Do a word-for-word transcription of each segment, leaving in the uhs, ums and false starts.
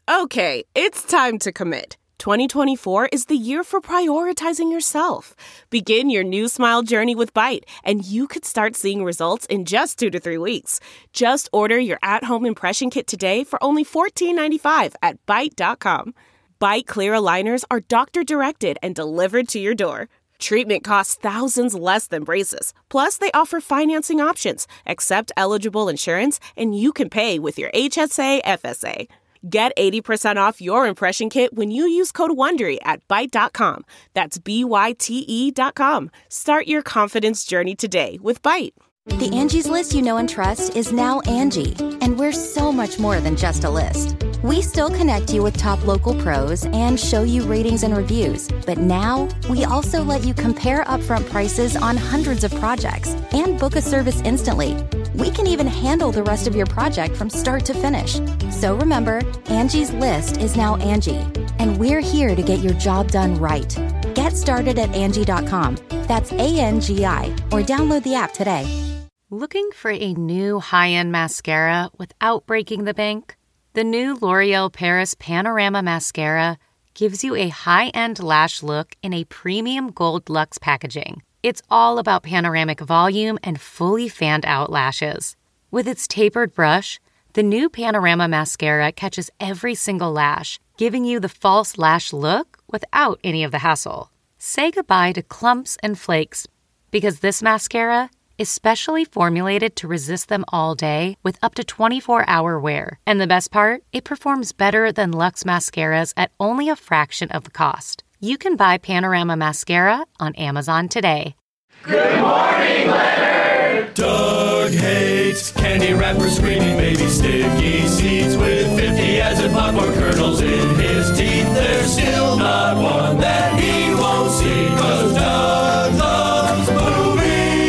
Okay, it's time to commit. twenty twenty-four is the year for prioritizing yourself. Begin your new smile journey with Byte, and you could start seeing results in just two to three weeks. Just order your at-home impression kit today for only fourteen ninety-five at byte dot com. Byte clear aligners are doctor-directed and delivered to your door. Treatment costs thousands less than braces. Plus, they offer financing options, accept eligible insurance, and you can pay with your H S A F S A. Get eighty percent off your impression kit when you use code WONDERY at byte dot com. That's B Y T E dot com. Start your confidence journey today with Byte. The Angie's List you know and trust is now Angie, and we're so much more than just a list. We still connect you with top local pros and show you ratings and reviews, but now we also let you compare upfront prices on hundreds of projects and book a service instantly. We can even handle the rest of your project from start to finish. So remember, Angie's List is now Angie, and we're here to get your job done right. Get started at Angie dot com. That's A N G I, or download the app today. Looking for a new high-end mascara without breaking the bank? The new L'Oreal Paris Panorama Mascara gives you a high-end lash look in a premium gold luxe packaging. It's all about panoramic volume and fully fanned-out lashes. With its tapered brush, the new Panorama Mascara catches every single lash, giving you the false lash look without any of the hassle. Say goodbye to clumps and flakes, because this mascara is specially formulated to resist them all day with up to twenty-four hour wear. And the best part? It performs better than Luxe mascaras at only a fraction of the cost. You can buy Panorama Mascara on Amazon today. Good morning, Leonard! Doug hates candy wrappers, screaming baby sticky seeds with fifty as in popcorn kernels in his teeth. There's still not one that he won't see, 'cause Doug loves movies.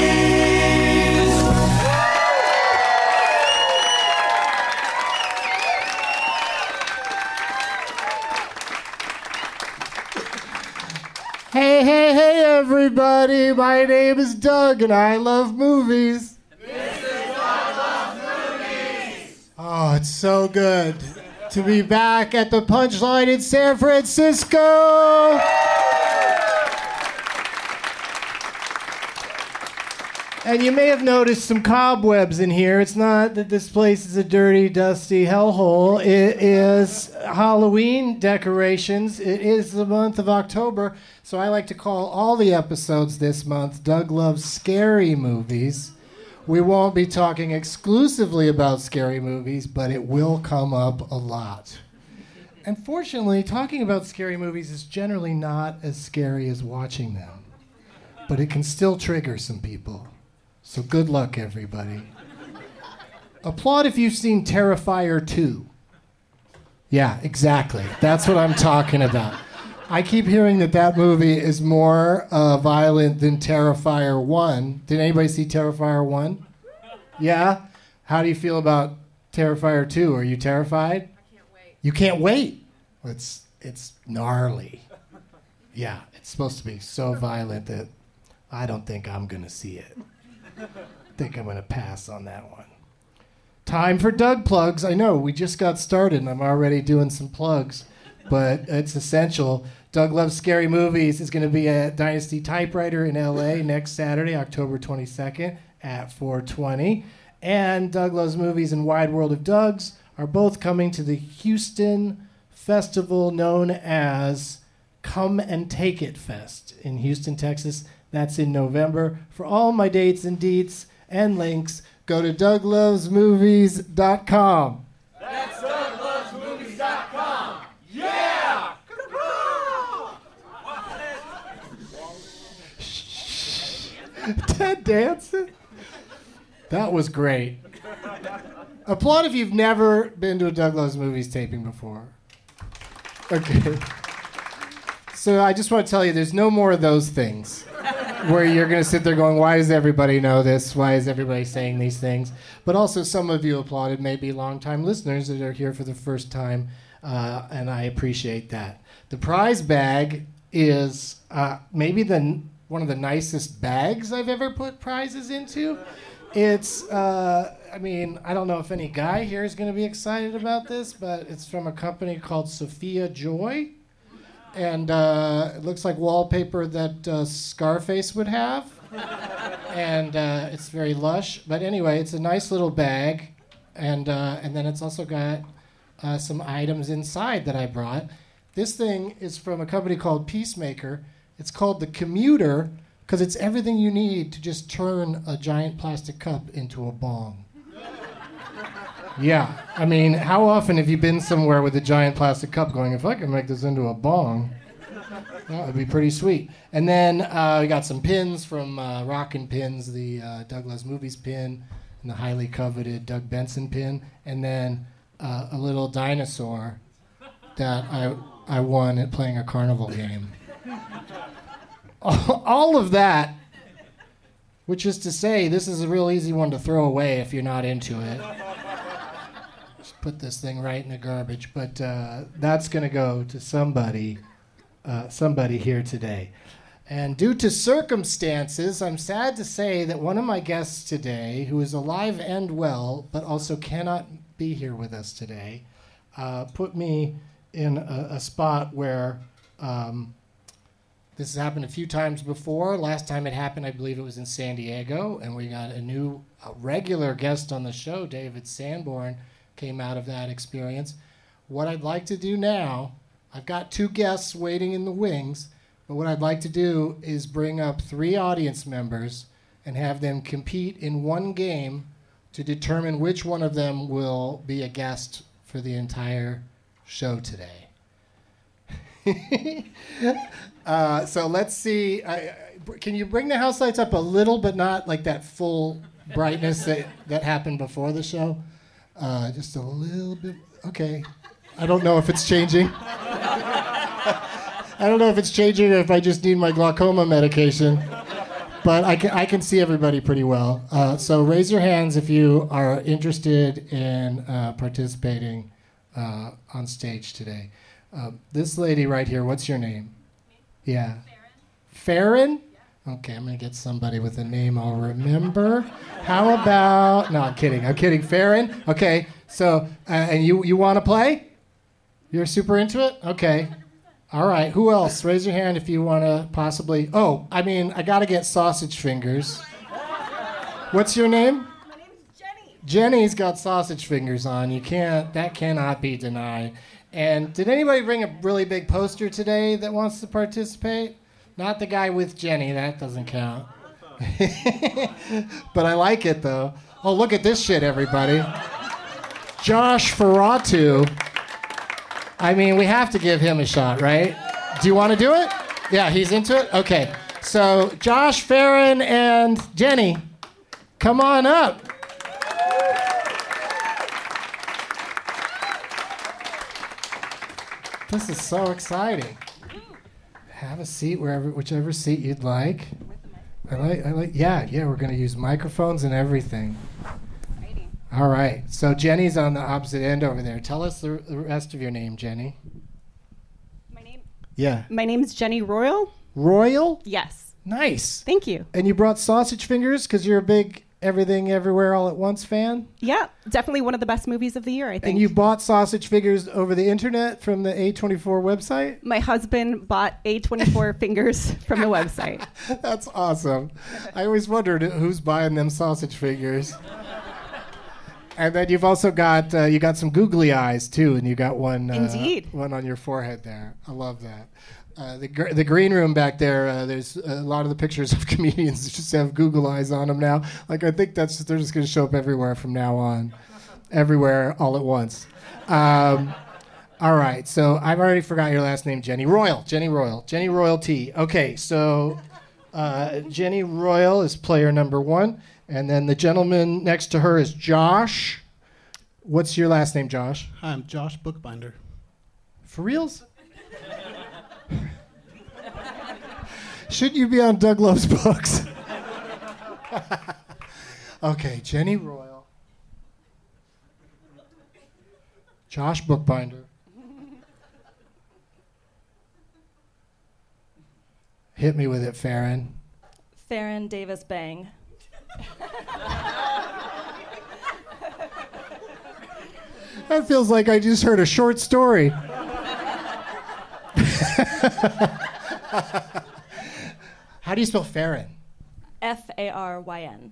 Hey, hey, hey, everybody. My name is Doug, and I love movies. This is Doug Loves Movies. Oh, it's so good to be back at the Punchline in San Francisco. And you may have noticed some cobwebs in here. It's not that this place is a dirty, dusty hellhole. It is Halloween decorations. It is the month of October, so I like to call all the episodes this month Doug Loves Scary Movies. We won't be talking exclusively about scary movies, but it will come up a lot. Unfortunately, talking about scary movies is generally not as scary as watching them, but it can still trigger some people. So good luck, everybody. Applaud if you've seen Terrifier two. Yeah, exactly. That's what I'm talking about. I keep hearing that that movie is more uh, violent than Terrifier one. Did anybody see Terrifier one? Yeah? How do you feel about Terrifier two? Are you terrified? I can't wait. You can't wait? It's, it's gnarly. Yeah, it's supposed to be so violent that I don't think I'm going to see it. I think I'm going to pass on that one. Time for Doug plugs. I know, we just got started and I'm already doing some plugs, but it's essential. Doug Loves Scary Movies is going to be at Dynasty Typewriter in L A next Saturday, October twenty-second at four twenty. And Doug Loves Movies and Wide World of Dougs are both coming to the Houston festival known as Come and Take It Fest in Houston, Texas. That's in November. For all my dates and deets and links, go to doug loves movies dot com. That's doug loves movies dot com. Yeah! Ted Danson? That was great. Applaud if you've never been to a Doug Loves Movies taping before. Okay. So I just want to tell you, there's no more of those things where you're going to sit there going, why does everybody know this? Why is everybody saying these things? But also some of you applauded, maybe longtime listeners that are here for the first time, uh, and I appreciate that. The prize bag is uh, maybe the one of the nicest bags I've ever put prizes into. It's, uh, I mean, I don't know if any guy here is going to be excited about this, but it's from a company called Sophia Joy. And uh, it looks like wallpaper that uh, Scarface would have. And uh, it's very lush. But anyway, it's a nice little bag. And, uh, and then it's also got uh, some items inside that I brought. This thing is from a company called Peacemaker. It's called the Commuter, because it's everything you need to just turn a giant plastic cup into a bong. Yeah, I mean, how often have you been somewhere with a giant plastic cup going, if I can make this into a bong, that would be pretty sweet. And then uh, we got some pins from uh, Rockin' Pins, the uh, Doug Loves Movies pin, and the highly coveted Doug Benson pin, and then uh, a little dinosaur that I, I won at playing a carnival game. All of that, which is to say, this is a real easy one to throw away if you're not into it. Just put this thing right in the garbage. But uh, that's going to go to somebody, uh, somebody here today. And due to circumstances, I'm sad to say that one of my guests today, who is alive and well, but also cannot be here with us today, uh, put me in a, a spot where... Um, This has happened a few times before. Last time it happened, I believe it was in San Diego, and we got a new a regular guest on the show, David Sanborn, came out of that experience. What I'd like to do now, I've got two guests waiting in the wings, but what I'd like to do is bring up three audience members and have them compete in one game to determine which one of them will be a guest for the entire show today. uh, so let's see. I, I, can you bring the house lights up a little, but not like that full brightness that, that happened before the show? Uh, just a little bit. Okay. I don't know if it's changing. I don't know if it's changing or if I just need my glaucoma medication. But I can, I can see everybody pretty well. Uh, so raise your hands if you are interested in uh, participating uh, on stage today. Uh, this lady right here, what's your name? Me? Yeah. Farron? Yeah. Okay, I'm going to get somebody with a name I'll remember. How about... No, I'm kidding. I'm kidding. Farron? Okay, so, uh, and you, you want to play? You're super into it? Okay. All right, who else? Raise your hand if you want to possibly... Oh, I mean, I got to get sausage fingers. What's your name? My name's Jenny. Jenny's got sausage fingers on. You can't... That cannot be denied. And did anybody bring a really big poster today that wants to participate? Not the guy with Jenny, that doesn't count. But I like it, though. Oh, look at this shit, everybody. Josh Ferratu. I mean, we have to give him a shot, right? Do you want to do it? Yeah, he's into it? Okay. So, Josh, Farron, and Jenny, come on up. This is so exciting. Have a seat wherever, whichever seat you'd like. I like, I like. Yeah, yeah. We're going to use microphones and everything. All right. So Jenny's on the opposite end over there. Tell us the, the rest of your name, Jenny. My name. Yeah. My name's Jenny Royal. Royal? Yes. Nice. Thank you. And you brought sausage fingers because you're a big Everything Everywhere All at Once fan? Yeah, definitely one of the best movies of the year, I think. And you bought sausage fingers over the internet from the A twenty-four website? My husband bought A twenty-four fingers from the website. That's awesome. I always wondered who's buying them sausage fingers. And then you've also got uh, you got some googly eyes too, and you got one uh, Indeed. one on your forehead there. I love that. Uh, the gr- the green room back there, uh, there's a lot of the pictures of comedians just have Google eyes on them now. Like, I think that's they're just going to show up everywhere from now on. Everywhere, all at once. Um, all right, so I've already forgot your last name, Jenny Royal. Jenny Royal. Jenny Royal T. Okay, so uh, Jenny Royal is player number one, and then the gentleman next to her is Josh. What's your last name, Josh? Hi, I'm Josh Bookbinder. For reals? Should you be on Doug Loves Books? Okay, Jenny Royal. Josh Bookbinder. Hit me with it, Farron. Farron Davis Bang. That feels like I just heard a short story. How do you spell Farron? F A R Y N.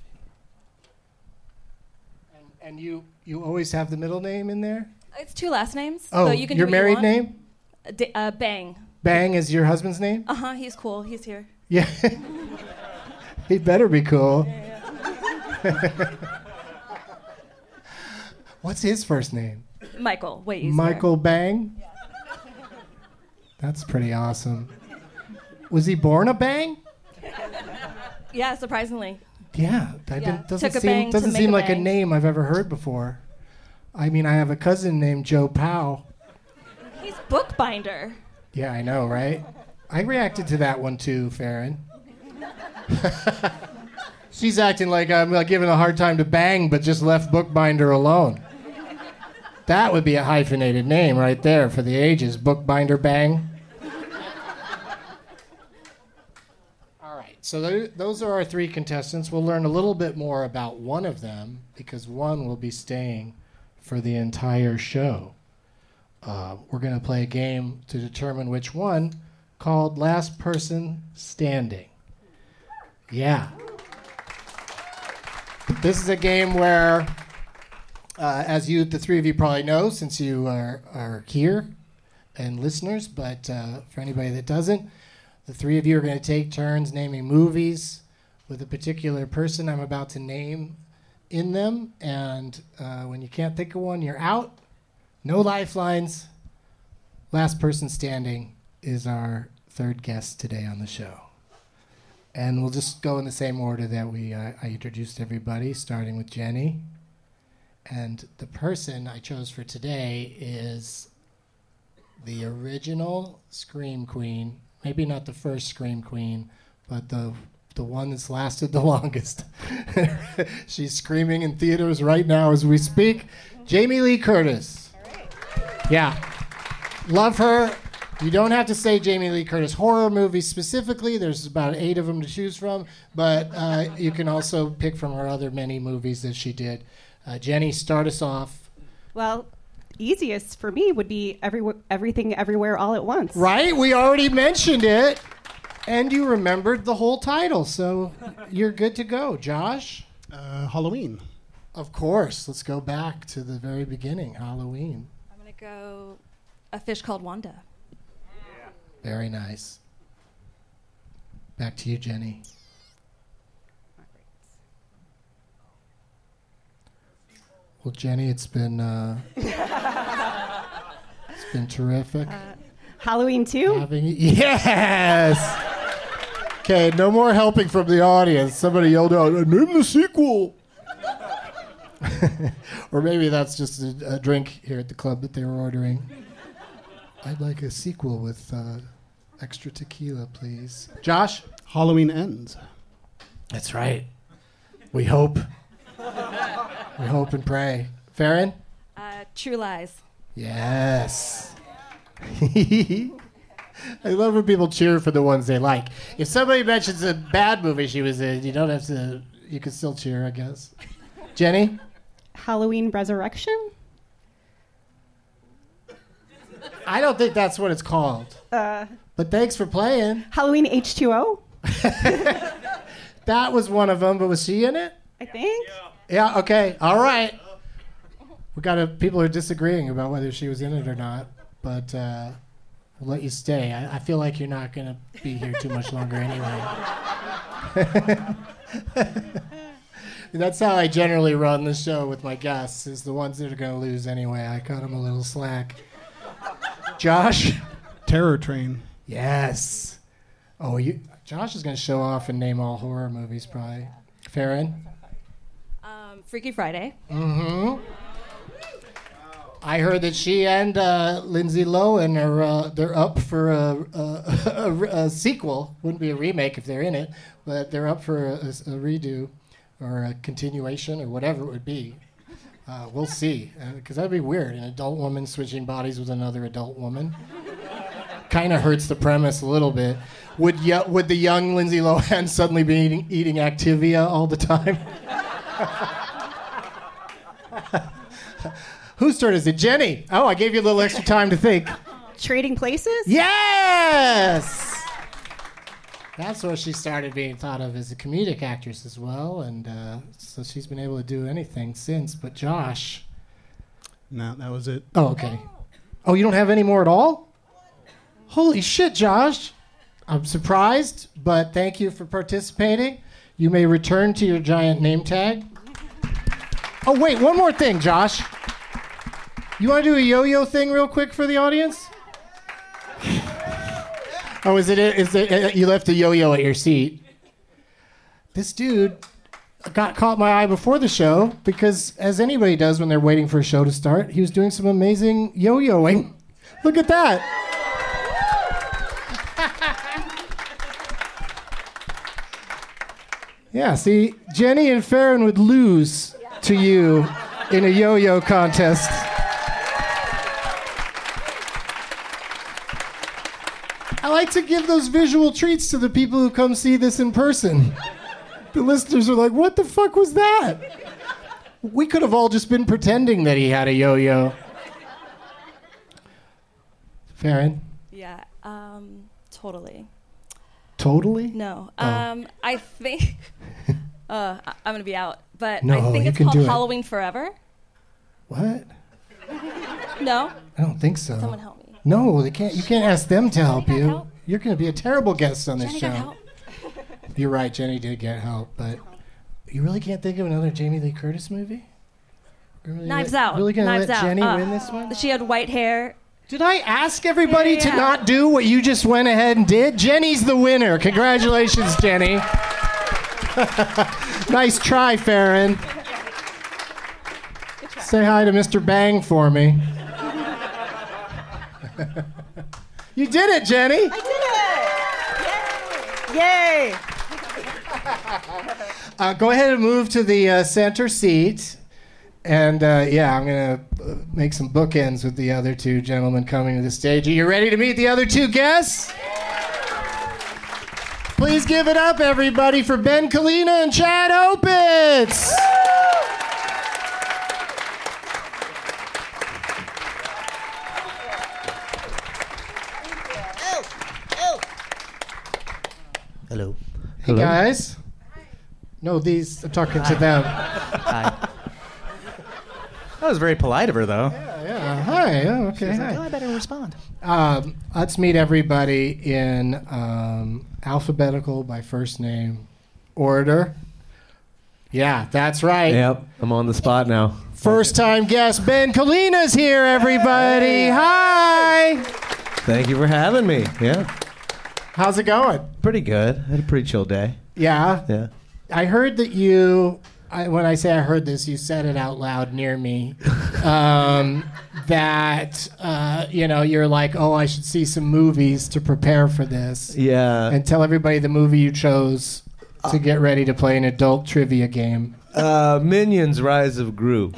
And, and you, you always have the middle name in there? It's two last names. Oh, so you can your do what you married want. name? Uh, D- uh, Bang. Bang is your husband's name? Uh huh. He's cool. He's here. Yeah. He better be cool. Yeah, yeah. What's his first name? Michael. Way easier. Michael Bang? Yeah. That's pretty awesome. Was he born a Bang? Yeah, surprisingly. Yeah, that Yeah. didn't- doesn't Took a seem bang to doesn't make seem a like a bang. name I've ever heard before. I mean, I have a cousin named Joe Powell. He's bookbinder. Yeah, I know, right? I reacted to that one too, Farron. She's acting like I'm uh, giving a hard time to Bang, but just left Bookbinder alone. That would be a hyphenated name right there for the ages. Bookbinder Bang. All right, so th- those are our three contestants. We'll learn a little bit more about one of them because one will be staying for the entire show. Uh, we're going to play a game to determine which one, called Last Person Standing. Yeah. This is a game where, uh, as you, the three of you probably know, since you are, are here and listeners, but uh, for anybody that doesn't, the three of you are going to take turns naming movies with a particular person I'm about to name in them, and uh, when you can't think of one, you're out. No lifelines. Last person standing is our third guest today on the show. And we'll just go in the same order that we uh, I introduced everybody, starting with Jenny. And the person I chose for today is the original Scream Queen. Maybe not the first Scream Queen, but the the one that's lasted the longest. She's screaming in theaters right now as we speak. Jamie Lee Curtis. All right. Yeah. Love her. You don't have to say Jamie Lee Curtis horror movies specifically. There's about eight of them to choose from, but uh, you can also pick from her other many movies that she did. Uh, Jenny, start us off. Well, easiest for me would be every, Everything Everywhere All at Once. Right? We already mentioned it, and you remembered the whole title, so you're good to go. Josh? Uh, Halloween. Of course. Let's go back to the very beginning, Halloween. I'm going to go A Fish Called Wanda. Very nice. Back to you, Jenny. Well, Jenny, it's been uh, it's been terrific. Uh, Halloween two? Having you. Yes. Okay, no more helping from the audience. Somebody yelled out, "Name the sequel." Or maybe that's just a, a drink here at the club that they were ordering. I'd like a sequel with uh, extra tequila, please. Josh? Halloween Ends. That's right. We hope. We hope and pray. Farron? Uh, True Lies. Yes. I love when people cheer for the ones they like. If somebody mentions a bad movie she was in, you don't have to, you can still cheer, I guess. Jenny? Halloween Resurrection? I don't think that's what it's called. Uh, But thanks for playing. Halloween H two O? That was one of them, but was she in it? I think. Yeah, okay. All right. We got a, people are disagreeing about whether she was in it or not, but uh, we'll let you stay. I, I feel like you're not going to be here too much longer anyway. That's how I generally run the show with my guests, is the ones that are going to lose anyway. I cut them a little slack. Josh? Terror Train. Yes. Oh, you, Josh is going to show off and name all horror movies, probably. Farron? Um, Freaky Friday. Mm-hmm. I heard that she and uh, Lindsay Lohan are uh, they're up for a, a, a, a sequel. Wouldn't be a remake if they're in it, but they're up for a, a, a redo or a continuation or whatever it would be. Uh, we'll see, because uh, that'd be weird. An adult woman switching bodies with another adult woman. kind of hurts the premise a little bit. Would y- would the young Lindsay Lohan suddenly be eating, eating Activia all the time? Whose turn is it? Jenny. Oh, I gave you a little extra time to think. Trading Places? Yes! That's where she started being thought of as a comedic actress as well, and uh, so she's been able to do anything since. But Josh... No, that was it. Oh, okay. Oh, you don't have any more at all? Holy shit, Josh. I'm surprised, but thank you for participating. You may return to your giant name tag. Oh, wait, one more thing, Josh. You want to do a yo-yo thing real quick for the audience? Oh, is it, is it, uh, you left a yo-yo at your seat. This dude got caught my eye before the show because, as anybody does when they're waiting for a show to start, he was doing some amazing yo-yoing. Look at that. Yeah, see, Jenny and Farron would lose to you in a yo-yo contest. I like to give those visual treats to the people who come see this in person. The listeners are like, what the fuck was that? We could have all just been pretending that he had a yo-yo. Farron? Yeah, um, totally. Totally? No. Oh. Um, I think... uh, I- I'm going to be out. But No, I think you it's can called do it. Halloween Forever. What? No? I don't think so. Someone help me. No, they can't. You can't ask them to help got you. help? You're going to be a terrible guest on this Jenny show. got help. You're right, Jenny did get help, but you really can't think of another Jamie Lee Curtis movie? You're Really Knives let- Out. Really going to Knives let Out. Jenny Uh, win this one? She had white hair. Did I ask everybody Yeah, yeah, to yeah. not do what you just went ahead and did? Jenny's the winner. Congratulations, Jenny. Nice try, Farron. Say hi to Mister Bang for me. You did it, Jenny. Yay! Uh, go ahead and move to the uh, center seat. And uh, yeah, I'm going to uh, make some bookends with the other two gentlemen coming to the stage. Are you ready to meet the other two guests? Please give it up, everybody, for Ben Kalina and Chad Opitz. Hello. Hey, guys. No, these, I'm talking to them. Hi. That was very polite of her, though. Yeah, yeah. Hi. Oh, okay. She's Hi. like, oh, I better respond. Um, let's meet everybody in um, alphabetical by first name order. Yeah, that's right. Yep, I'm on the spot now. First time guest Ben Kalina's here, everybody. Hi. Thank you for having me. Yeah. How's it going? Pretty good. I had a pretty chill day. Yeah. Yeah. I heard that you, I, when I say I heard this, you said it out loud near me. Um, that, uh, you know, you're like, oh, I should see some movies to prepare for this. Yeah. And tell everybody the movie you chose to get ready to play an adult trivia game. Uh, Minions: Rise of Gru.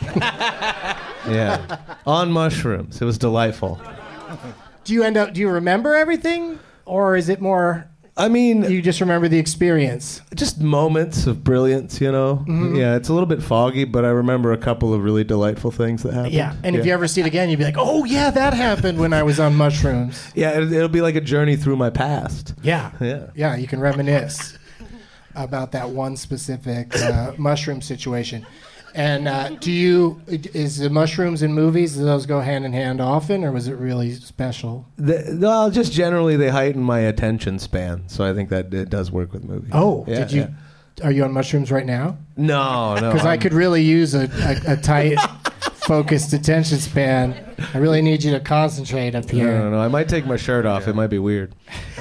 Yeah. On mushrooms. It was delightful. Do you end up, do you remember everything? Or is it more, I mean, you just remember the experience? just moments of brilliance, you know? Mhm. Yeah, it's a little bit foggy, but I remember a couple of really delightful things that happened. Yeah. And if you ever see it again, you'd be like, oh, yeah, that happened when I was on mushrooms. Yeah, it, it'll be like a journey through my past. Yeah. Yeah. Yeah, you can reminisce about that one specific uh, mushroom situation. And uh, do you, is the mushrooms in movies, do those go hand in hand often, or was it really special? The, well, just generally they heighten my attention span, so I think that it does work with movies. Oh, Yeah, did you, yeah. are you on mushrooms right now? No, no. Because I I'm- could really use a, a, a tight, focused attention span. I really need you to concentrate up No, here. no, no. I might take my shirt off. It might be weird.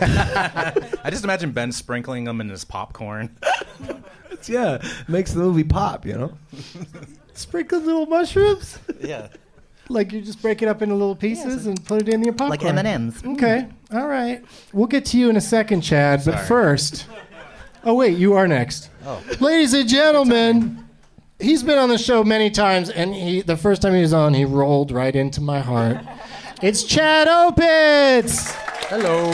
I just imagine Ben sprinkling them in his popcorn. It's, yeah, it makes the movie pop, you know? Sprinkle little mushrooms? Yeah. Like you just break it up into little pieces and put it in your popcorn. Like M and M's. Okay. All right. We'll get to you in a second, Chad. But Sorry. first, oh wait, you are next. Oh. Ladies and gentlemen, he's been on the show many times, and he, the first time he was on, he rolled right into my heart. It's Chad Opitz. Hello.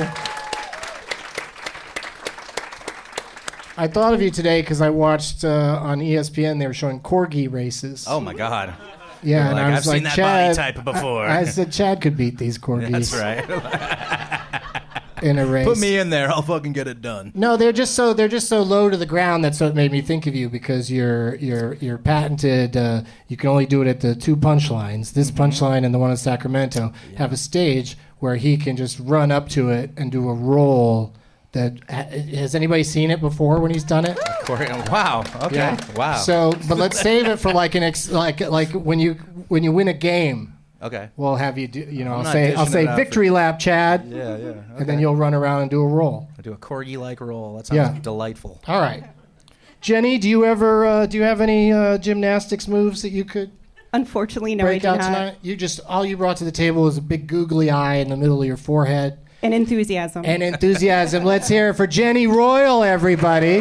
I thought of you today because I watched uh, on E S P N. They were showing corgi races. Oh my God. Yeah, You're and like, I was I've like, seen that Chad, body type before. I, I said Chad could beat these corgis. That's right. In a race. Put me in there. I'll fucking get it done. No, they're just so they're just so low to the ground. That's what made me think of you because you're you're you're patented. Uh, you can only do it at the two punchlines. This punchline and the one in Sacramento yeah. have a stage where he can just run up to it and do a roll. That has anybody seen it before when he's done it? Wow. Okay. Yeah. Wow. So, but let's save it for like an ex, like like when you when you win a game. Okay. We'll have you do. You know, I'm I'll not say I'll say dishing it out victory for- lap, Chad. Yeah, yeah. Okay. And then you'll run around and do a roll. I do a corgi-like roll. That sounds Yeah. delightful. All right. Jenny, do you ever uh, do you have any uh, gymnastics moves that you could Unfortunately, no, I break do out not. tonight? You just all you brought to the table is a big googly eye in the middle of your forehead. And enthusiasm. And enthusiasm. Let's hear it for Jenny Royal, everybody.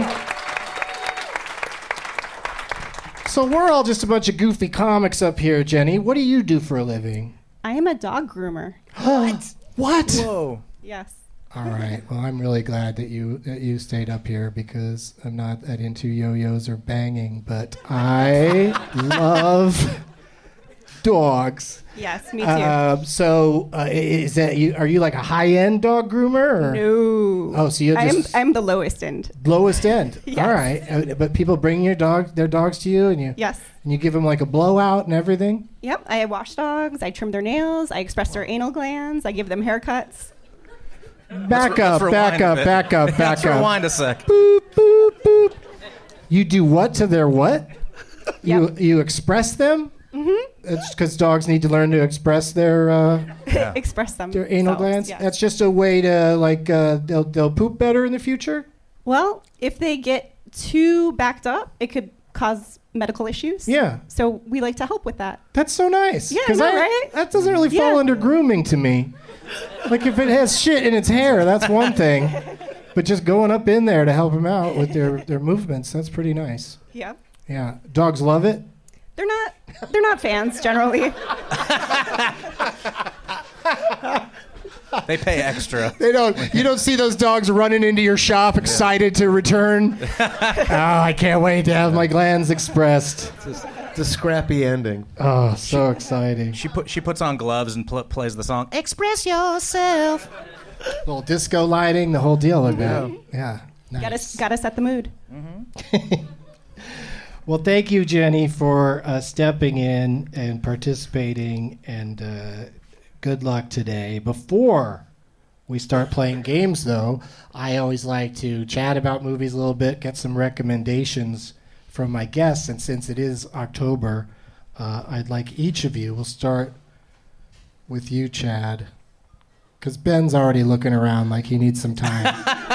So we're all just a bunch of goofy comics up here, Jenny. What do you do for a living? I am a dog groomer. What? What? Whoa. Yes. All right. Well, I'm really glad that you that you stayed up here because I'm not that into yo-yos or banging, but I love dogs. Yes, me too. Uh, so, uh, is that you? Are you like a high-end dog groomer? Or? No. Oh, so you're I'm just I'm the lowest end. lowest end. Yes. All right. Uh, but people bring your dog, their dogs to you, and you Yes. and you give them like a blowout and everything. Yep. I wash dogs. I trim their nails. I express their anal glands. I give them haircuts. Back Let's- up, let's back rewind a up, bit. back up, back Let's up. rewind a sec. Boop, boop, boop. You do what to their what? You you express them? Mm-hmm. It's because dogs need to learn to express their uh, Express them. their anal themselves, glands. yes. That's just a way to like uh, they'll they'll poop better in the future. Well, if they get too backed up, it could cause medical issues. Yeah. So we like to help with that. That's so nice. Yeah, 'Cause I know, I- right? That doesn't really fall Yeah. under grooming to me. Like if it has shit in its hair, that's one thing. But just going up in there to help them out with their, their movements, that's pretty nice. Yeah. Yeah. Dogs love it. They're not they're not fans generally. They pay extra. They don't. You don't see those dogs running into your shop excited to return. Oh, I can't wait to have my glands expressed. It's a scrappy ending. Oh, so exciting. She put she puts on gloves and pl- plays the song "Express Yourself." Little disco lighting, the whole deal. I bet. Yeah. Nice. Gotta gotta set the mood. Well, thank you, Jenny, for uh, stepping in and participating, and uh, good luck today. Before we start playing games, though, I always like to chat about movies a little bit, get some recommendations from my guests, and since it is October, uh, I'd like each of you, we'll start with you, Chad, because Ben's already looking around like he needs some time.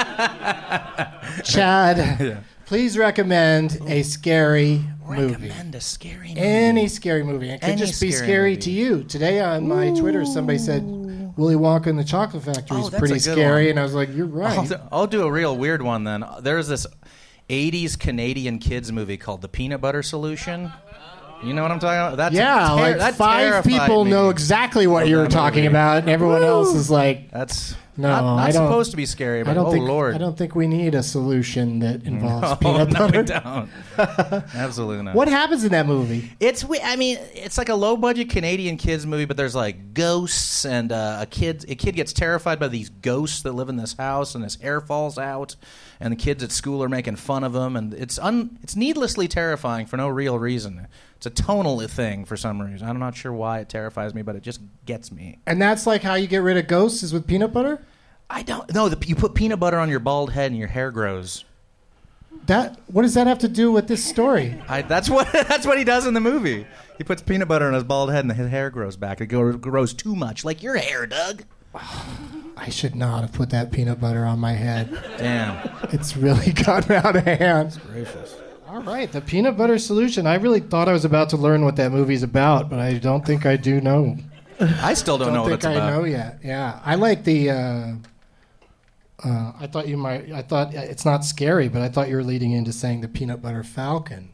Chad, Yeah. please recommend a scary movie. Recommend a scary movie. Any scary movie. It could Any just be scary scary movie. to you. Today on my Twitter, somebody said Willy Wonka and the Chocolate Factory Oh, is that's pretty a good scary, one. and I was like, you're right. I'll do, I'll do a real weird one then. There's this eighties Canadian kids movie called The Peanut Butter Solution. You know what I'm talking about? That's yeah, ter- like that five terrified people me. know exactly what Of you're that talking movie. about, and everyone else is like, That's no, not, not I don't, supposed to be scary, but I don't oh think, Lord. I don't think we need a solution that involves no, peanut no, butter. we don't. Absolutely not. What happens in that movie? It's we- I mean, it's like a low budget Canadian kids movie, but there's like ghosts and uh, a kid. A kid gets terrified by these ghosts that live in this house, and his hair falls out, and the kids at school are making fun of him, and it's un, it's needlessly terrifying for no real reason. It's a tonal thing for some reason. I'm not sure why it terrifies me, but it just gets me. And that's like how you get rid of ghosts is with peanut butter? I don't know. You put peanut butter on your bald head, and your hair grows. That what does that have to do with this story? I, that's what that's what he does in the movie. He puts peanut butter on his bald head, and his hair grows back. It go- grows too much, like your hair, Doug. I should not have put that peanut butter on my head. Damn. It's really gotten out of hand. Gracious. All right, the peanut butter solution. I really thought I was about to learn what that movie's about, but I don't think I do know. I still don't, don't know what think it's I about. know yet. Yeah, I like the. Uh, uh, I thought you might. I thought it's not scary, but I thought you were leading into saying the Peanut Butter Falcon.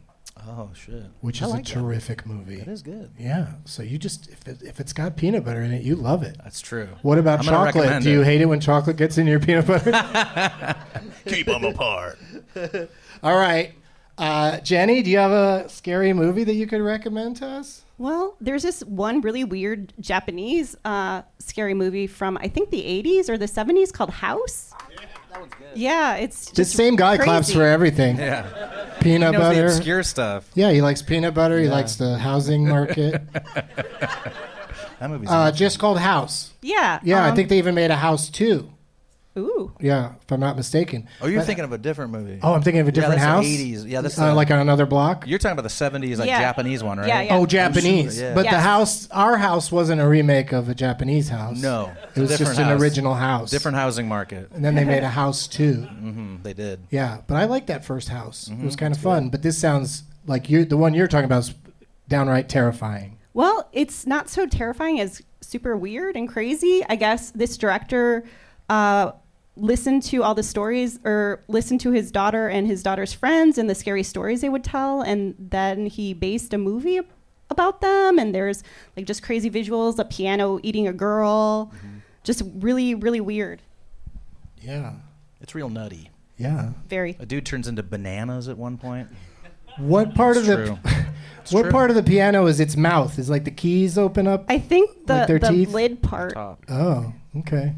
Oh shit! Which I is like a that. terrific movie. That is good. Yeah. So you just if it, if it's got peanut butter in it, you love it. That's true. What about I'm gonna chocolate? recommend Do you it. hate it when chocolate gets in your peanut butter? Keep them apart. All right. Uh, Jenny, do you have a scary movie that you could recommend to us? Well, there's this one really weird Japanese uh, scary movie from I think the eighties or the seventies called House. That one's good. Yeah, it's The just same guy crazy. claps for everything. Yeah. Peanut He knows butter. the obscure stuff. Yeah, he likes peanut butter. He Yeah. likes the housing market. That movie's uh, just called House. Yeah. Yeah, I um, think they even made a House too. Ooh. Yeah, if I'm not mistaken. Oh, you're But- thinking of a different movie. Oh, I'm thinking of a different yeah, that's house. The eighties. Yeah, this is uh, like on another block. You're talking about the seventies, like Yeah. Japanese one, right? Yeah, yeah. Oh, Japanese. Yeah. But the Yes. house, our house, wasn't a remake of a Japanese house. No, it was different just an house. original house. Different housing market. And then they made a House too. Mm-hmm, they did. Yeah, but I liked that first House. It was Mhm, kind of it's fun. good. But this sounds like you. The one you're talking about is downright terrifying. Well, it's not so terrifying as super weird and crazy. I guess this director uh, listened to all the stories or listened to his daughter and his daughter's friends and the scary stories they would tell. And then he based a movie ab- about them. And there's like just crazy visuals, a piano eating a girl, just really, really weird. Yeah. It's real nutty. Yeah. Very. A dude turns into bananas at one point. What part It's of true. the It's what true. part of the piano is its mouth? Is like the keys open up? I think the, Like their the teeth? lid part. Oh, okay.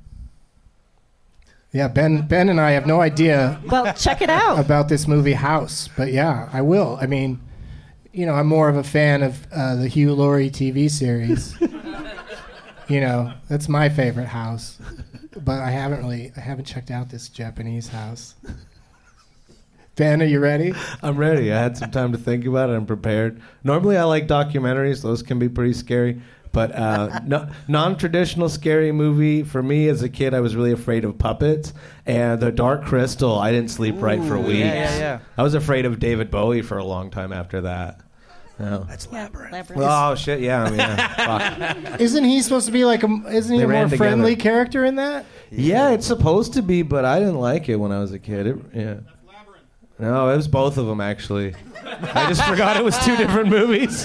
Yeah, Ben Ben and I have no idea Well, check it out. about this movie House, but yeah, I will. I mean, you know, I'm more of a fan of uh, the Hugh Laurie T V series. You know, that's my favorite House. But I haven't really I haven't checked out this Japanese House. Ben, are you ready? I'm ready. I had some time to think about it. I'm prepared. Normally, I like documentaries. Those can be pretty scary. But uh, no, non-traditional scary movie, for me as a kid, I was really afraid of puppets. And The Dark Crystal, I didn't sleep right for Ooh, weeks. yeah, yeah, yeah. I was afraid of David Bowie for a long time after that. No. That's Labyrinth. Oh, shit, yeah. I mean, yeah. Fuck. Isn't he supposed to be like a isn't he They a more ran together. friendly character in that? Yeah, it's supposed to be, but I didn't like it when I was a kid. It, yeah. No, it was both of them, actually. I just forgot it was two different movies.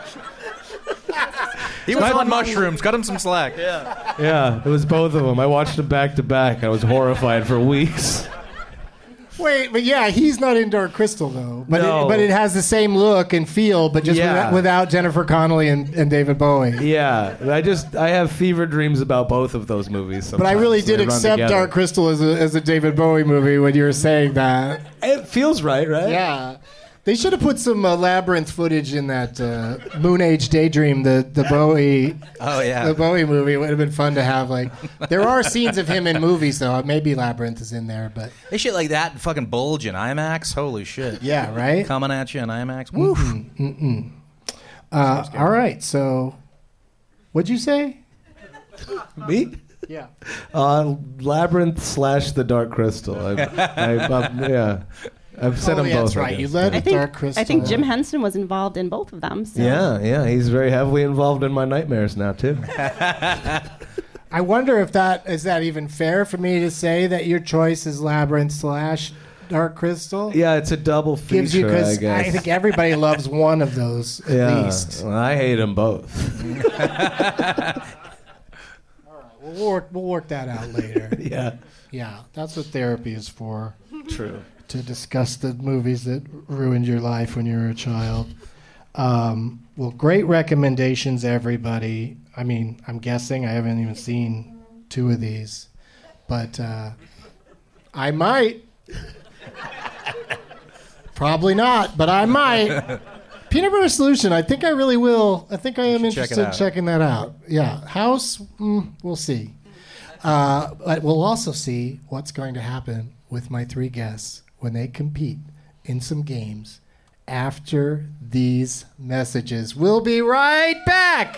He was on mushrooms. Cut him some slack. Yeah. Yeah, it was both of them. I watched them back to back. I was horrified for weeks. Wait, but yeah, he's not in Dark Crystal though. But No. it, but it has the same look and feel, but just Yeah. without, without Jennifer Connelly and, and David Bowie. Yeah, I just I have fever dreams about both of those movies. But I sometimes. really They did run accept together. Dark Crystal as a as a David Bowie movie when you were saying that. It feels right, right? Yeah. They should have put some uh, Labyrinth footage in that uh, Moon Age Daydream, the the Bowie. Oh, yeah. The Bowie movie. It would have been fun to have. Like, there are scenes of him in movies, though. Maybe Labyrinth is in there, but They shit like that fucking bulge in IMAX. Holy shit. yeah, right. Coming at you in IMAX. Woof. Mm-mm. Uh, all right. So, what'd you say? Me? Yeah. Uh, Labyrinth slash The Dark Crystal. I, I, um, yeah, I've said Oh, them yeah, both. that's I right. You guess. led I with think, Dark Crystal. I think Jim Henson was involved in both of them. So. Yeah, yeah, he's very heavily involved in my nightmares now too. I wonder if that is that even fair for me to say that your choice is Labyrinth slash Dark Crystal. Yeah, it's a double feature. Gives you I because guess. I think everybody loves one of those at yeah, least. well, I hate them both. We'll work, we'll work that out later. Yeah. Yeah, that's what therapy is for. True. To discuss the movies that ruined your life when you were a child. Um, well, great recommendations, everybody. I mean, I'm guessing I haven't even seen two of these, but uh, I might. Probably not, but I might. Peanut Butter Solution, I think I really will. I think I am should check it interested in out. checking that out. Yeah. House, mm, we'll see. Uh, but we'll also see what's going to happen with my three guests when they compete in some games after these messages. We'll be right back.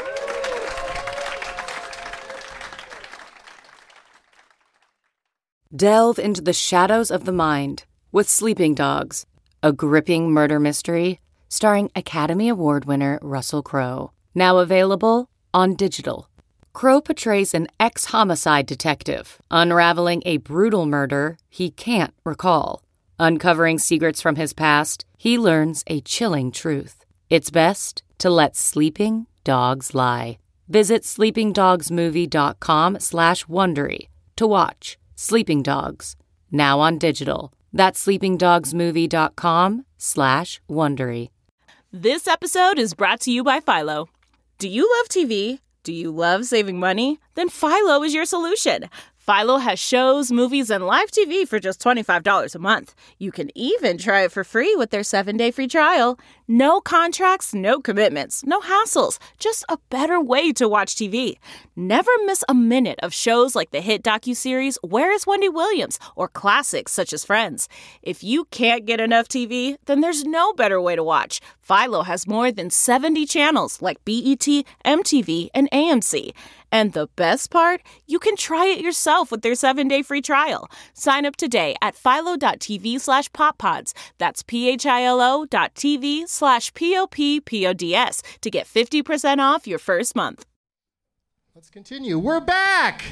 Delve into the shadows of the mind with Sleeping Dogs, a gripping murder mystery starring Academy Award winner Russell Crowe. Now available on digital. Crowe portrays an ex-homicide detective unraveling a brutal murder he can't recall. Uncovering secrets from his past, he learns a chilling truth. It's best to let sleeping dogs lie. Visit sleepingdogsmovie.com slash Wondery to watch Sleeping Dogs, now on digital. That's sleepingdogsmovie.com slash Wondery. This episode is brought to you by Philo. Do you love T V? Do you love saving money? Then Philo is your solution. Philo has shows, movies, and live T V for just twenty-five dollars a month. You can even try it for free with their seven-day free trial. No contracts, no commitments, no hassles. Just a better way to watch T V. Never miss a minute of shows like the hit docuseries Where is Wendy Williams? Or classics such as Friends. If you can't get enough T V, then there's no better way to watch. Philo has more than seventy channels like B E T, M T V, and A M C. And the best part? You can try it yourself with their seven-day free trial. Sign up today at philo.tv slash poppods. That's P-H-I-L-O dot TV slash P-O-P-P-O-D-S to get fifty percent off your first month. Let's continue. We're back!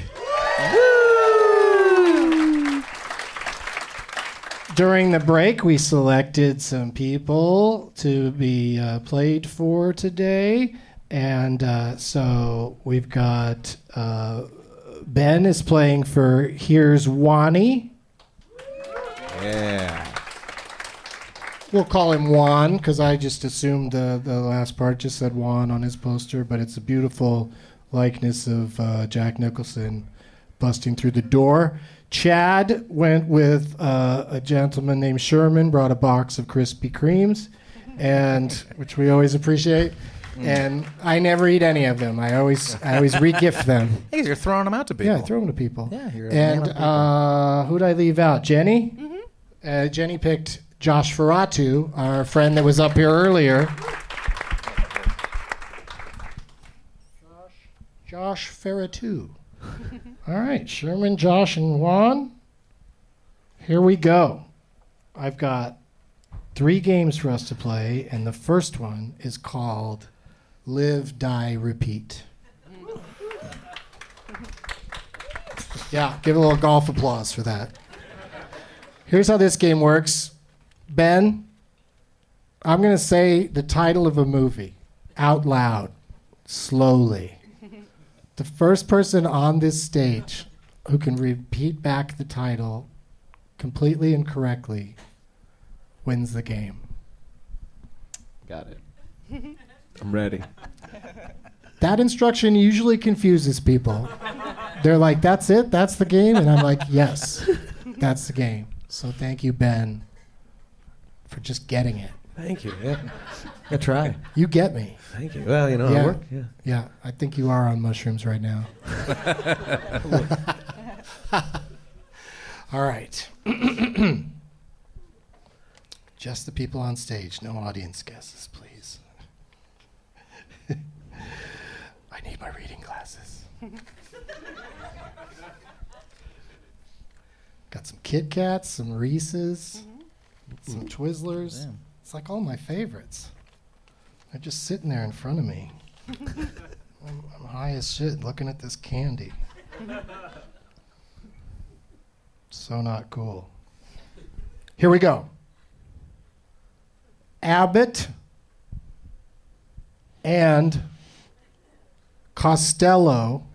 During the break, we selected some people to be uh, played for today. And uh, so we've got uh, Ben is playing for Here's Wani. Yeah. We'll call him Juan because I just assumed the, the last part just said Juan on his poster, but it's a beautiful likeness of uh, Jack Nicholson busting through the door. Chad went with uh, a gentleman named Sherman, brought a box of Krispy Kremes, and which we always appreciate. And I never eat any of them. I always, I always re-gift them. Hey, you're throwing them out to people. Yeah, I throw them to people. Yeah, you're a and man of uh, who'd I leave out? Jenny. Mm-hmm. Uh, Jenny picked Josh Ferratu, our friend that was up here earlier. Josh, Josh Ferratu. All right, Sherman, Josh, and Juan. Here we go. I've got three games for us to play, and the first one is called Live, Die, Repeat. Yeah, give a little golf applause for that. Here's how this game works. Ben, I'm going to say the title of a movie out loud, slowly. The first person on this stage who can repeat back the title completely and correctly wins the game. Got it. I'm ready. That instruction usually confuses people. They're like, that's it? That's the game? And I'm like, yes, that's the game. So thank you, Ben, for just getting it. Thank you. Yeah. I try. You get me. Thank you. Well, you know, yeah. I work. Yeah. Yeah, I think you are on mushrooms right now. All right. Just the people on stage, no audience guesses, please. I need my reading glasses. Got some Kit Kats, some Reese's, mm-hmm. some Twizzlers. Damn. It's like all my favorites. They're just sitting there in front of me. I'm, I'm high as shit looking at this candy. So not cool. Here we go. Abbott and Costello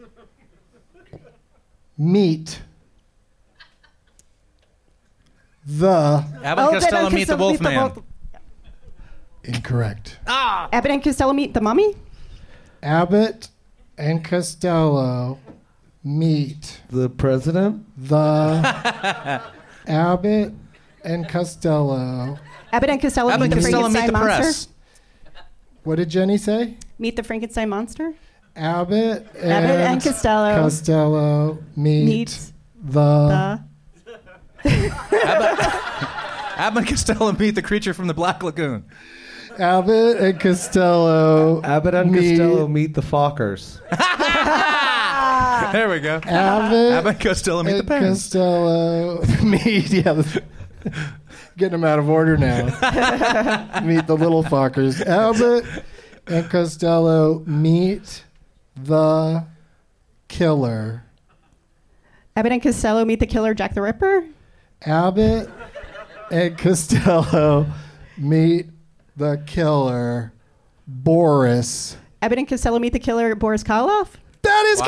meet the... Abbott and Costello meet the Wolfman. Incorrect. Ah! Abbott and Costello meet the mummy? Abbott and Costello meet... The president? The... Abbott and Costello... Abbott and Costello Abbott meet and the Costello meet Frankenstein the monster? press. What did Jenny say? Meet the Frankenstein monster? Abbott and, Abbott and Costello, Costello meet, meet the... the... Abbott, Abbott and Costello meet the creature from the Black Lagoon. Abbott and Costello. Abbott and meet... Costello meet the Fockers. There we go. Abbott, Abbott and Costello meet and the parents. Costello meet... Yeah, getting them out of order now. Meet the little fuckers. Abbott and Costello meet the killer. Abbott and Costello meet the killer Jack the Ripper? Abbott and Costello meet the killer, Boris. Abbott and Costello meet the killer, Boris Karloff? That is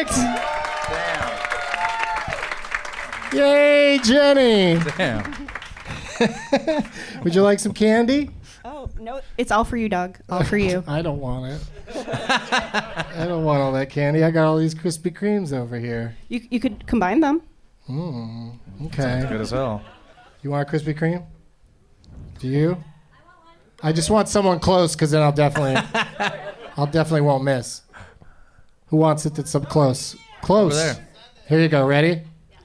Damn. correct! Yay, Jenny! Damn. Would you like some candy? Oh, no. It's all for you, Doug. All for you. I don't want it. I don't want all that candy. I got all these Krispy Kremes over here. You you could combine them. Mm, okay. Sounds good as hell. You want a Krispy Kreme? Do you? I just want someone close because then I'll definitely, I'll definitely won't miss. Who wants it that's up close? Close. Over there. Here you go. Ready?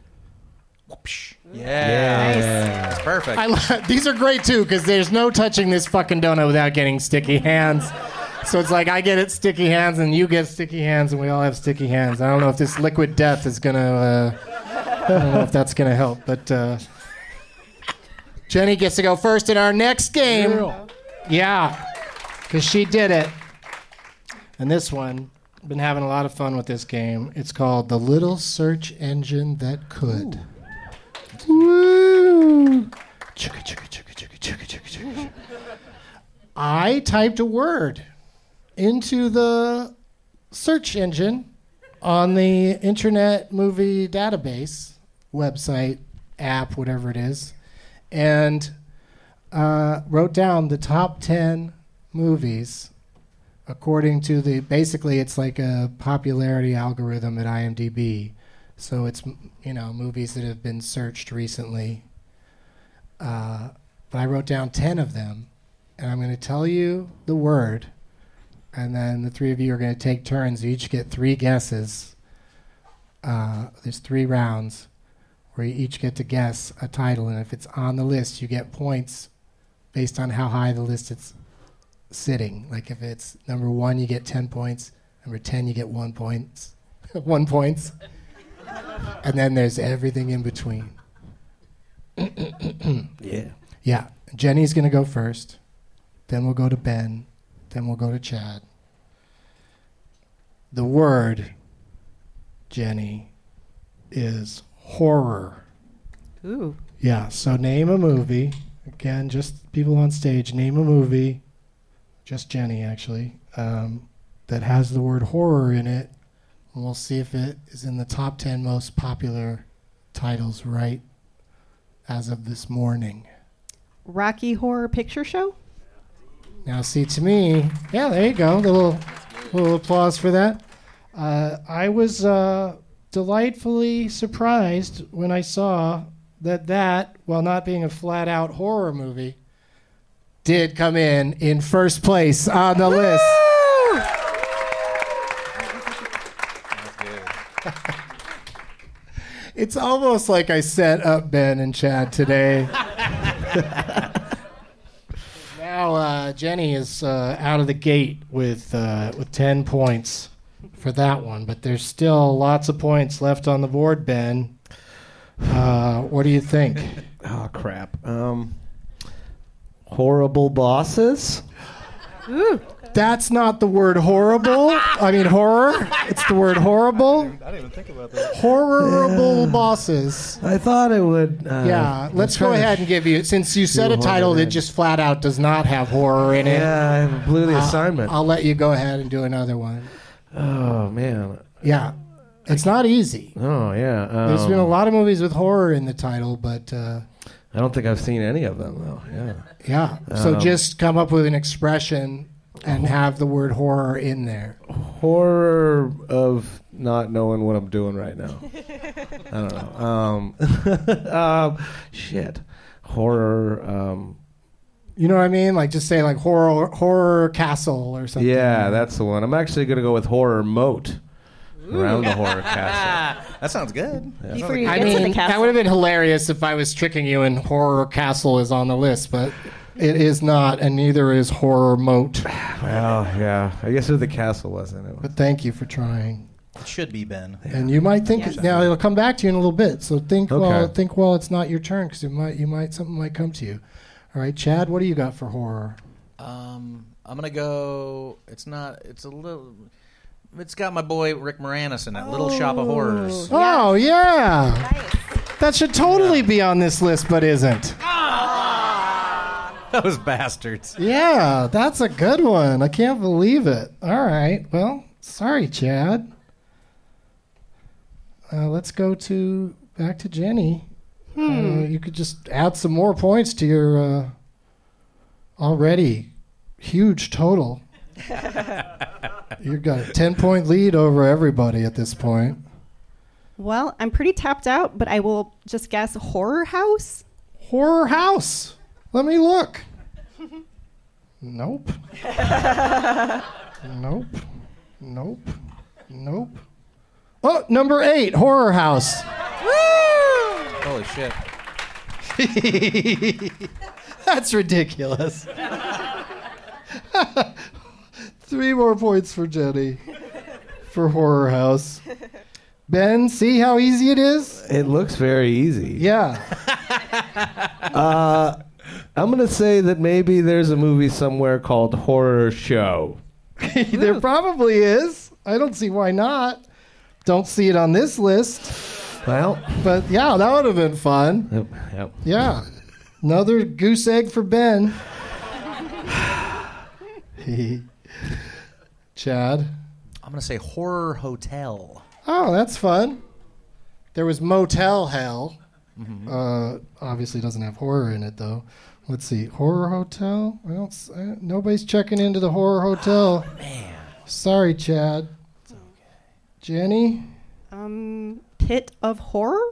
Yeah. Nice. That's perfect. I lo- these are great too because there's no touching this fucking donut without getting sticky hands. So it's like I get it sticky hands and you get sticky hands and we all have sticky hands. I don't know if this liquid death is gonna. Uh, I don't know if that's gonna help, but uh, Jenny gets to go first in our next game. Yeah. Yeah, because she did it. And this one, I've been having a lot of fun with this game. It's called The Little Search Engine That Could. Woo! Chugga, chugga, chugga, chugga, chugga, chugga, chugga. I typed a word into the search engine on the Internet Movie Database website, app, whatever it is, and uh, wrote down the top ten movies according to the, basically it's like a popularity algorithm at IMDb. So it's, you know, movies that have been searched recently. Uh, but I wrote down ten of them, and I'm going to tell you the word, and then the three of you are going to take turns. You each get three guesses. Uh, there's three rounds where you each get to guess a title, and if it's on the list, you get points based on how high the list it's sitting. Like if it's number one, you get ten points. Number ten, you get one points. one points. And then there's everything in between. Yeah. Yeah. Jenny's going to go first. Then we'll go to Ben. Then we'll go to Chad. The word, Jenny, is horror. Ooh. Yeah, so name a movie. Again, just people on stage. Name a movie, just Jenny actually, um, that has the word horror in it. And we'll see if it is in the top ten most popular titles right as of this morning. Rocky Horror Picture Show? Now, see, to me, yeah, there you go. Little, little applause for that. Uh, I was uh, delightfully surprised when I saw that that, while not being a flat-out horror movie, did come in in first place on the list. It's almost like I set up Ben and Chad today. Now uh, Jenny is uh, out of the gate with uh, with ten points for that one, but there's still lots of points left on the board, Ben. Uh, what do you think? Oh, crap. Um, horrible bosses? Ooh. That's not the word horrible. I mean horror. It's the word horrible. I didn't even think about that. Horrible yeah. bosses. I thought it would. Uh, yeah, let's go ahead and give you, since you said a title that just flat out does not have horror in it. Yeah, I blew the I'll, assignment. I'll let you go ahead and do another one. Oh, man. Yeah, it's not easy. Oh, yeah. Um, There's been a lot of movies with horror in the title, but... Uh, I don't think I've seen any of them, though. Yeah. Yeah, so um, just come up with an expression and have the word horror in there. Horror of not knowing what I'm doing right now. I don't know. Um, um, shit. Horror. Um, you know what I mean? Like just say like horror horror castle or something. Yeah, that's the one. I'm actually going to go with horror moat. Ooh. Around the horror castle. That sounds good. Yeah. Before you I get mean, to the castle. that would have been hilarious if I was tricking you and horror castle is on the list, but... It is not, and neither is horror moat. Well, yeah. I guess the castle wasn't it? But thank you for trying. It should be Ben. Yeah. And you might think Yes. it, now it'll come back to you in a little bit. So think okay. while think while it's not your turn, because it might you might something might come to you. All right, Chad, what do you got for horror? Um, I'm gonna go. It's not. It's a little. It's got my boy Rick Moranis in it. Oh. Little Shop of Horrors. Oh yeah, Nice. that should totally yeah. be on this list, but isn't. Oh, Those bastards. Yeah, that's a good one. I can't believe it. All right. Well, sorry, Chad. Uh, let's go to back to Jenny. Hmm. Uh, you could just add some more points to your uh, already huge total. You've got a ten-point lead over everybody at this point. Well, I'm pretty tapped out, but I will just guess horror house. Horror house. Let me look. Nope. Nope. Nope. Nope. Oh, number eight, horror house. Holy shit. That's ridiculous. Three more points for Jenny for horror house. Ben, see how easy it is? It looks very easy. Yeah. uh, I'm going to say that maybe there's a movie somewhere called Horror Show. There probably is. I don't see why not. Don't see it on this list. Well. But yeah, that would have been fun. Yep. Yep. Yeah. Another goose egg for Ben. Chad? I'm going to say horror hotel. Oh, that's fun. There was Motel Hell. Mm-hmm. Uh, obviously doesn't have horror in it, though. Let's see. Horror hotel? I don't, s- uh, nobody's checking into the horror hotel. Oh, man. Sorry, Chad. It's okay. Jenny? Um, Pit of Horror?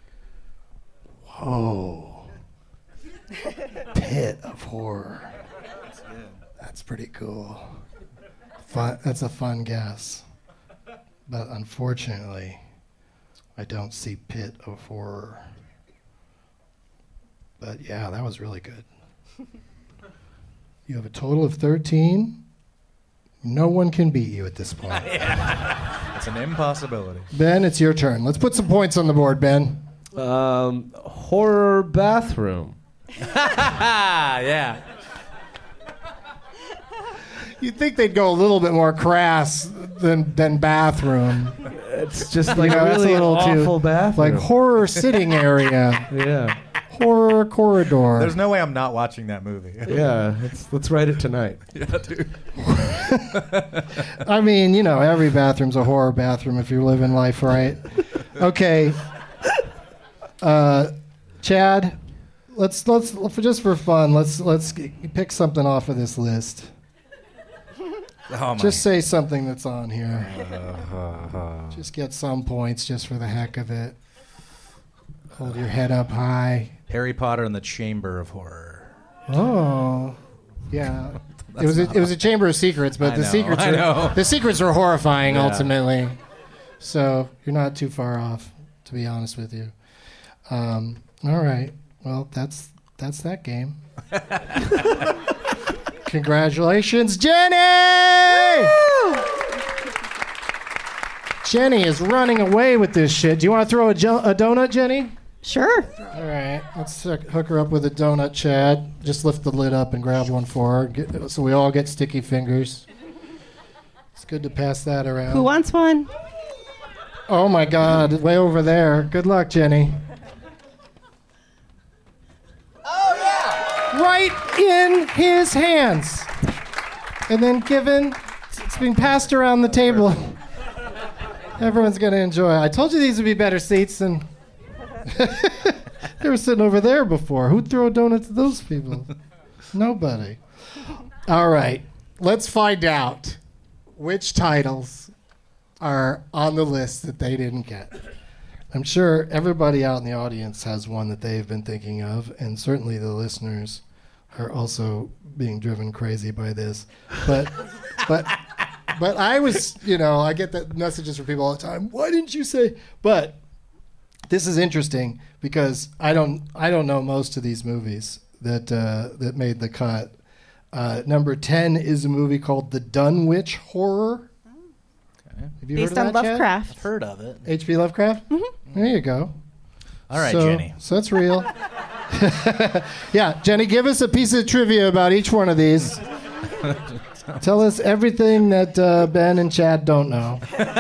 Whoa. Pit of Horror. That's good. That's pretty cool. Fun, that's a fun guess. But unfortunately, I don't see Pit of Horror. But yeah, that was really good. You have a total of thirteen. No one can beat you at this point. Yeah. It's an impossibility. Ben, it's your turn. Let's put some points on the board, Ben. Um, horror bathroom. Yeah. You'd think they'd go a little bit more crass than than bathroom. It's just You like know, a that's really a little awful too, bathroom. like horror sitting area. Yeah. Horror corridor. There's no way I'm not watching that movie. Yeah. Let's, let's write it tonight. Yeah, dude. I mean, you know, every bathroom's a horror bathroom if you're living life right. Okay. Uh, Chad, let's let's for just for fun, let's let's g- pick something off of this list. Oh, my. Just say something that's on here. Just get some points just for the heck of it. Hold your head up high. Harry Potter and the Chamber of Horror. Oh, yeah. It was a, it was a Chamber of Secrets, but I the know, secrets I are, know. the secrets are horrifying Yeah. ultimately. So you're not too far off, to be honest with you. Um, all right. Well, that's that's that game. Congratulations, Jenny! Jenny is running away with this shit. Do you want to throw a, jo- a donut, Jenny? Sure. All right. Let's hook hook her up with a donut, Chad. Just lift the lid up and grab one for her, get, so we all get sticky fingers. It's good to pass that around. Who wants one? Oh my God! Way over there. Good luck, Jenny. Oh, yeah! Right in his hands, and then given. It's being passed around the table. Everyone's gonna enjoy it. I told you these would be better seats than. They were sitting over there before. Who'd throw a donut to those people? Nobody. All right. Let's find out which titles are on the list that they didn't get. I'm sure everybody out in the audience has one that they've been thinking of, and certainly the listeners are also being driven crazy by this. But, but, but I was, you know, I get that messages from people all the time. Why didn't you say? But this is interesting because I don't, I don't know most of these movies that uh, that made the cut. Uh, number ten is a movie called The Dunwich Horror. Okay. Have you Based heard on of that, Chad? Lovecraft. I've heard of it. H P Lovecraft? Mm-hmm. There you go. All right, so, Jenny. So that's real. Yeah, Jenny, give us a piece of trivia about each one of these. Tell us everything that uh, Ben and Chad don't know.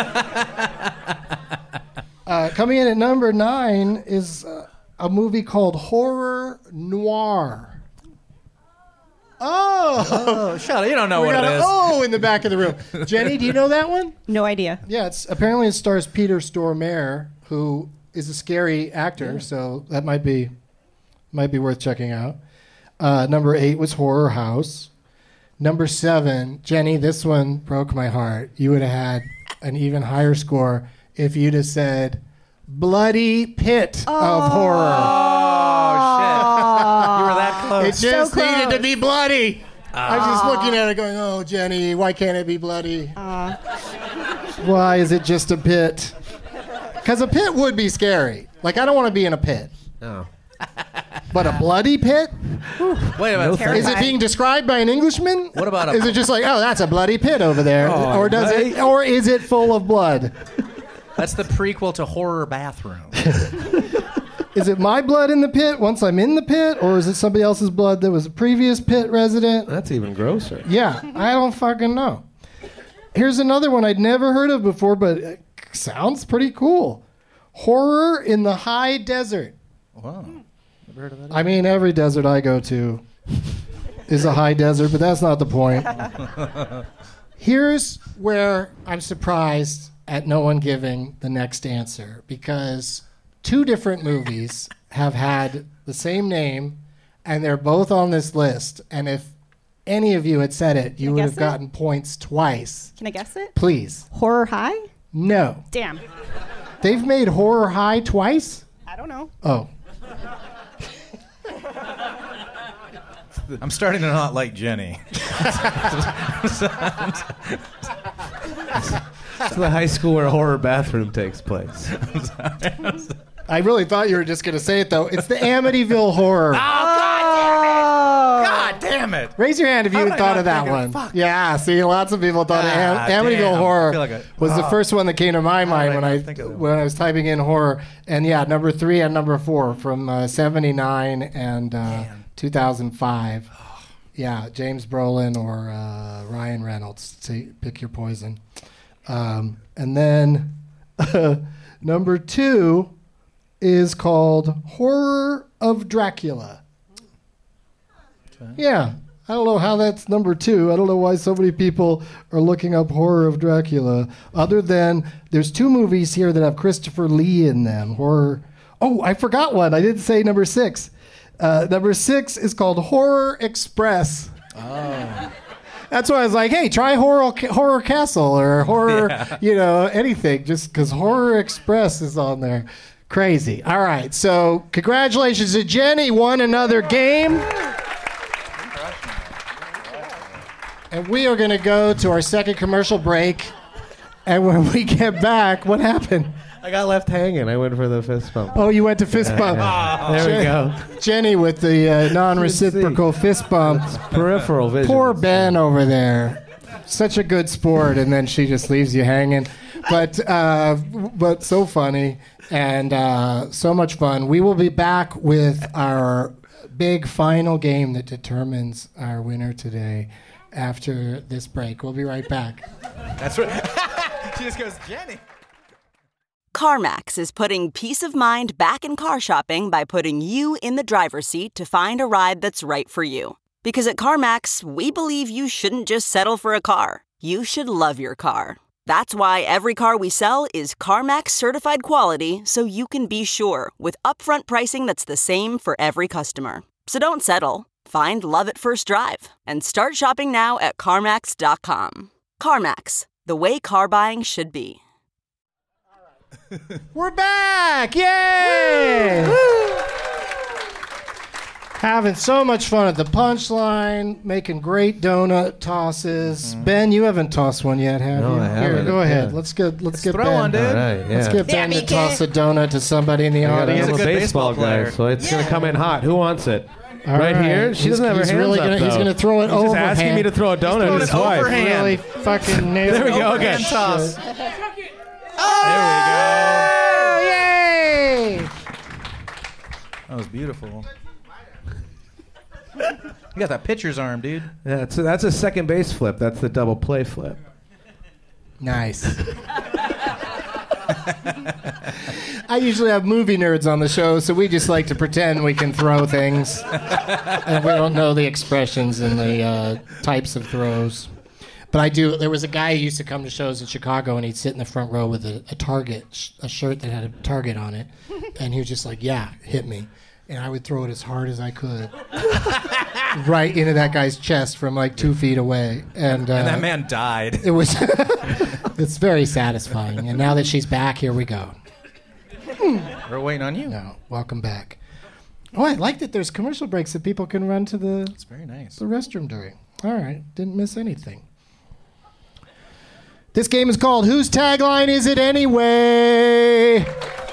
Uh, coming in at number nine is uh, a movie called Horror Noir. Oh, Oh, shut up. You don't know we what got it a is. oh in the back of the room. Jenny, do you know that one? No idea. Yeah, it's apparently it stars Peter Stormare, who is a scary actor, so that might be might be worth checking out. Uh, number eight was Horror House. Number seven, Jenny, this one broke my heart. You would have had an even higher score if you'd have said Bloody Pit of Horror. Oh, shit. You were that close. It just So needed close. to be bloody. I was just looking at it going, oh, Jenny, why can't it be bloody? Why is it just a pit? Because a pit would be scary. Like, I don't want to be in a pit. No. But a bloody pit? Wait a minute. No Is it being described by an Englishman? What about a- Is it just like, oh, that's a bloody pit over there? Oh, or does right. it or is it full of blood? That's the prequel to Horror Bathroom. Is it my blood in the pit once I'm in the pit, or is it somebody else's blood that was a previous pit resident? That's even grosser. Yeah, I don't fucking know. Here's another one I'd never heard of before, but it sounds pretty cool. Horror in the High Desert. Wow. Never heard of that. I mean, every desert I go to is a high desert, but that's not the point. Here's where I'm surprised at no one giving the next answer, because two different movies have had the same name, and they're both on this list. And if any of you had said it, you Can I would guess have it? gotten points twice. Can I guess it? Please. Horror High? No. Damn. They've made Horror High twice? I don't know. Oh. I'm starting to not like Jenny. It's the high school where Horror Bathroom takes place. I really thought you were just going to say it, though. It's the Amityville Horror. Oh, God damn it. Raise your hand if you How had did I thought not of that think of- one. fuck. Yeah, see, lots of people thought Ah, of Am- Amityville damn. I Horror feel like I- was the oh. first one that came to my mind did when I I not think of that when I was typing in horror. And yeah, number three and number four from uh, seventy-nine and uh, two thousand five. Yeah, James Brolin or uh, Ryan Reynolds. See, pick your poison. Um, and then number two is called Horror of Dracula. Okay. Yeah, I don't know how that's number two. I don't know why so many people are looking up Horror of Dracula, other than there's two movies here that have Christopher Lee in them. Horror. Oh, I forgot one. I didn't say number six. Uh, number six is called Horror Express. Oh. That's why I was like, hey, try Horror Horror Castle or Horror, Yeah. you know, anything, just because Horror Express is on there. Crazy. All right, so congratulations to Jenny, won another game. And we are going to go to our second commercial break. And when we get back, what happened? I got left hanging. I went for the fist bump. Oh, you went to fist bump. There we Jen- go. Jenny with the uh, non-reciprocal fist bump. Peripheral vision. Poor Ben over there. Such a good sport, and then she just leaves you hanging. But uh, but so funny and uh, so much fun. We will be back with our big final game that determines our winner today after this break. We'll be right back. That's what. She just goes, Jenny. CarMax is putting peace of mind back in car shopping by putting you in the driver's seat to find a ride that's right for you. Because at CarMax, we believe you shouldn't just settle for a car. You should love your car. That's why every car we sell is CarMax certified quality, so you can be sure with upfront pricing that's the same for every customer. So don't settle. Find love at first drive and start shopping now at CarMax dot com. CarMax, the way car buying should be. We're back! Yay! Having so much fun at the punchline, making great donut tosses. Ben, you haven't tossed one yet, have No, you? I Here, haven't. go ahead. Yeah. Let's get let's, Let's get throw Ben. one, dude. All right, yeah. Let's get Ben to toss a donut to somebody in the I got audience. a He's a good baseball, baseball player. guy, so it's going to come in hot. Who wants it? All right, right. here? She He's- doesn't have her he's hands really up, gonna- he's though. gonna throw it He's just overhand. asking me to throw a donut throwing at his it wife. overhand. Really fucking nailed There we it. go. Okay. Overhand toss. Oh, yay! That was beautiful. You got that pitcher's arm, dude. Yeah, so that's a second base flip. That's the double play flip. Nice. I usually have movie nerds on the show, so we just like to pretend we can throw things. And we don't know the expressions and the uh, types of throws. But I do. There was a guy who used to come to shows in Chicago, and he'd sit in the front row with a, a Target, sh- a shirt that had a Target on it. And he was just like, yeah, hit me. And I would throw it as hard as I could. Right into that guy's chest from like two feet away. And, uh, and that man died. It was... It's very satisfying. And now that she's back, here we go. We're waiting on you. No, welcome back. Oh, I like that there's commercial breaks that people can run to the, It's very nice. the restroom during. All right, didn't miss anything. This game is called Whose Tagline Is It Anyway?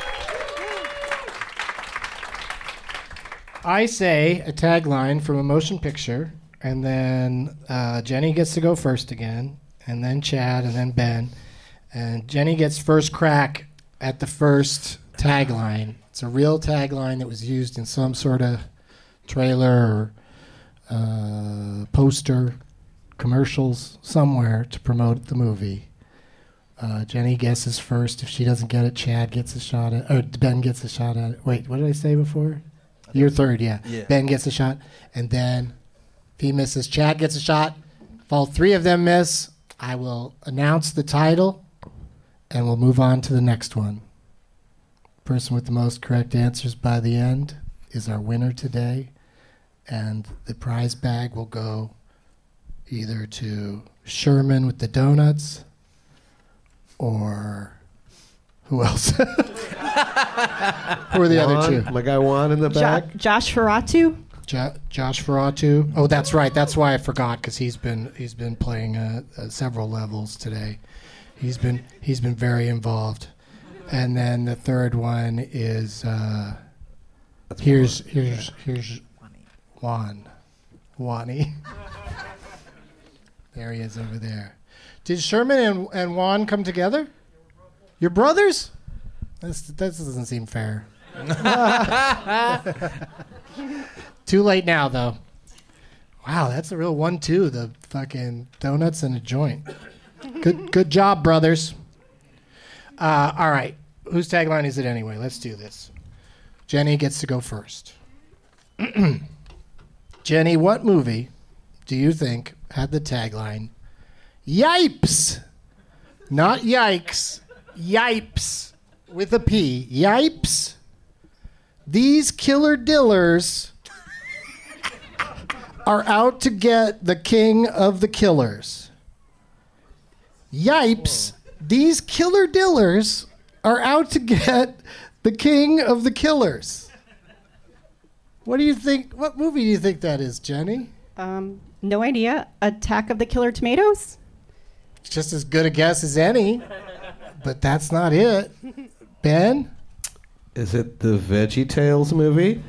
I say a tagline from a motion picture, and then uh, Jenny gets to go first again, and then Chad, and then Ben. And Jenny gets first crack at the first tagline. It's a real tagline that was used in some sort of trailer or uh, poster, commercials, somewhere to promote the movie. Uh, Jenny guesses first. If she doesn't get it, Chad gets a shot at or Ben gets a shot at it. Wait, what did I say before? You're third, yeah. yeah. Ben gets a shot. And then if he misses, Chad gets a shot. If all three of them miss, I will announce the title and we'll move on to the next one. Person with the most correct answers by the end is our winner today. And the prize bag will go either to Sherman with the donuts or who else? Who are the Juan, other two? My guy Juan in the Jo- back. Josh Ferratu. Jo- Josh Ferratu. Oh, that's right. That's why I forgot because he's been he's been playing uh, uh, several levels today. He's been he's been very involved. And then the third one is uh, here's here's here's Juan. Wani. There he is over there. Did Sherman and, and Juan come together? Your brothers? This, this doesn't seem fair. Too late now, though. Wow, that's a real one two, the fucking donuts and a joint. Good good job, brothers. Uh, all right. Whose tagline is it anyway? Let's do this. Jenny gets to go first. Jenny, what movie do you think had the tagline, Yipes? Not yikes. Yipes. With a P. Yipes. These killer dillers are out to get the king of the killers. Yipes. Whoa. These killer dillers are out to get the king of the killers. What do you think? What movie do you think that is, Jenny? Um, no idea. Attack of the Killer Tomatoes? It's just as good a guess as any, but that's not it. Ben? Is it the VeggieTales movie?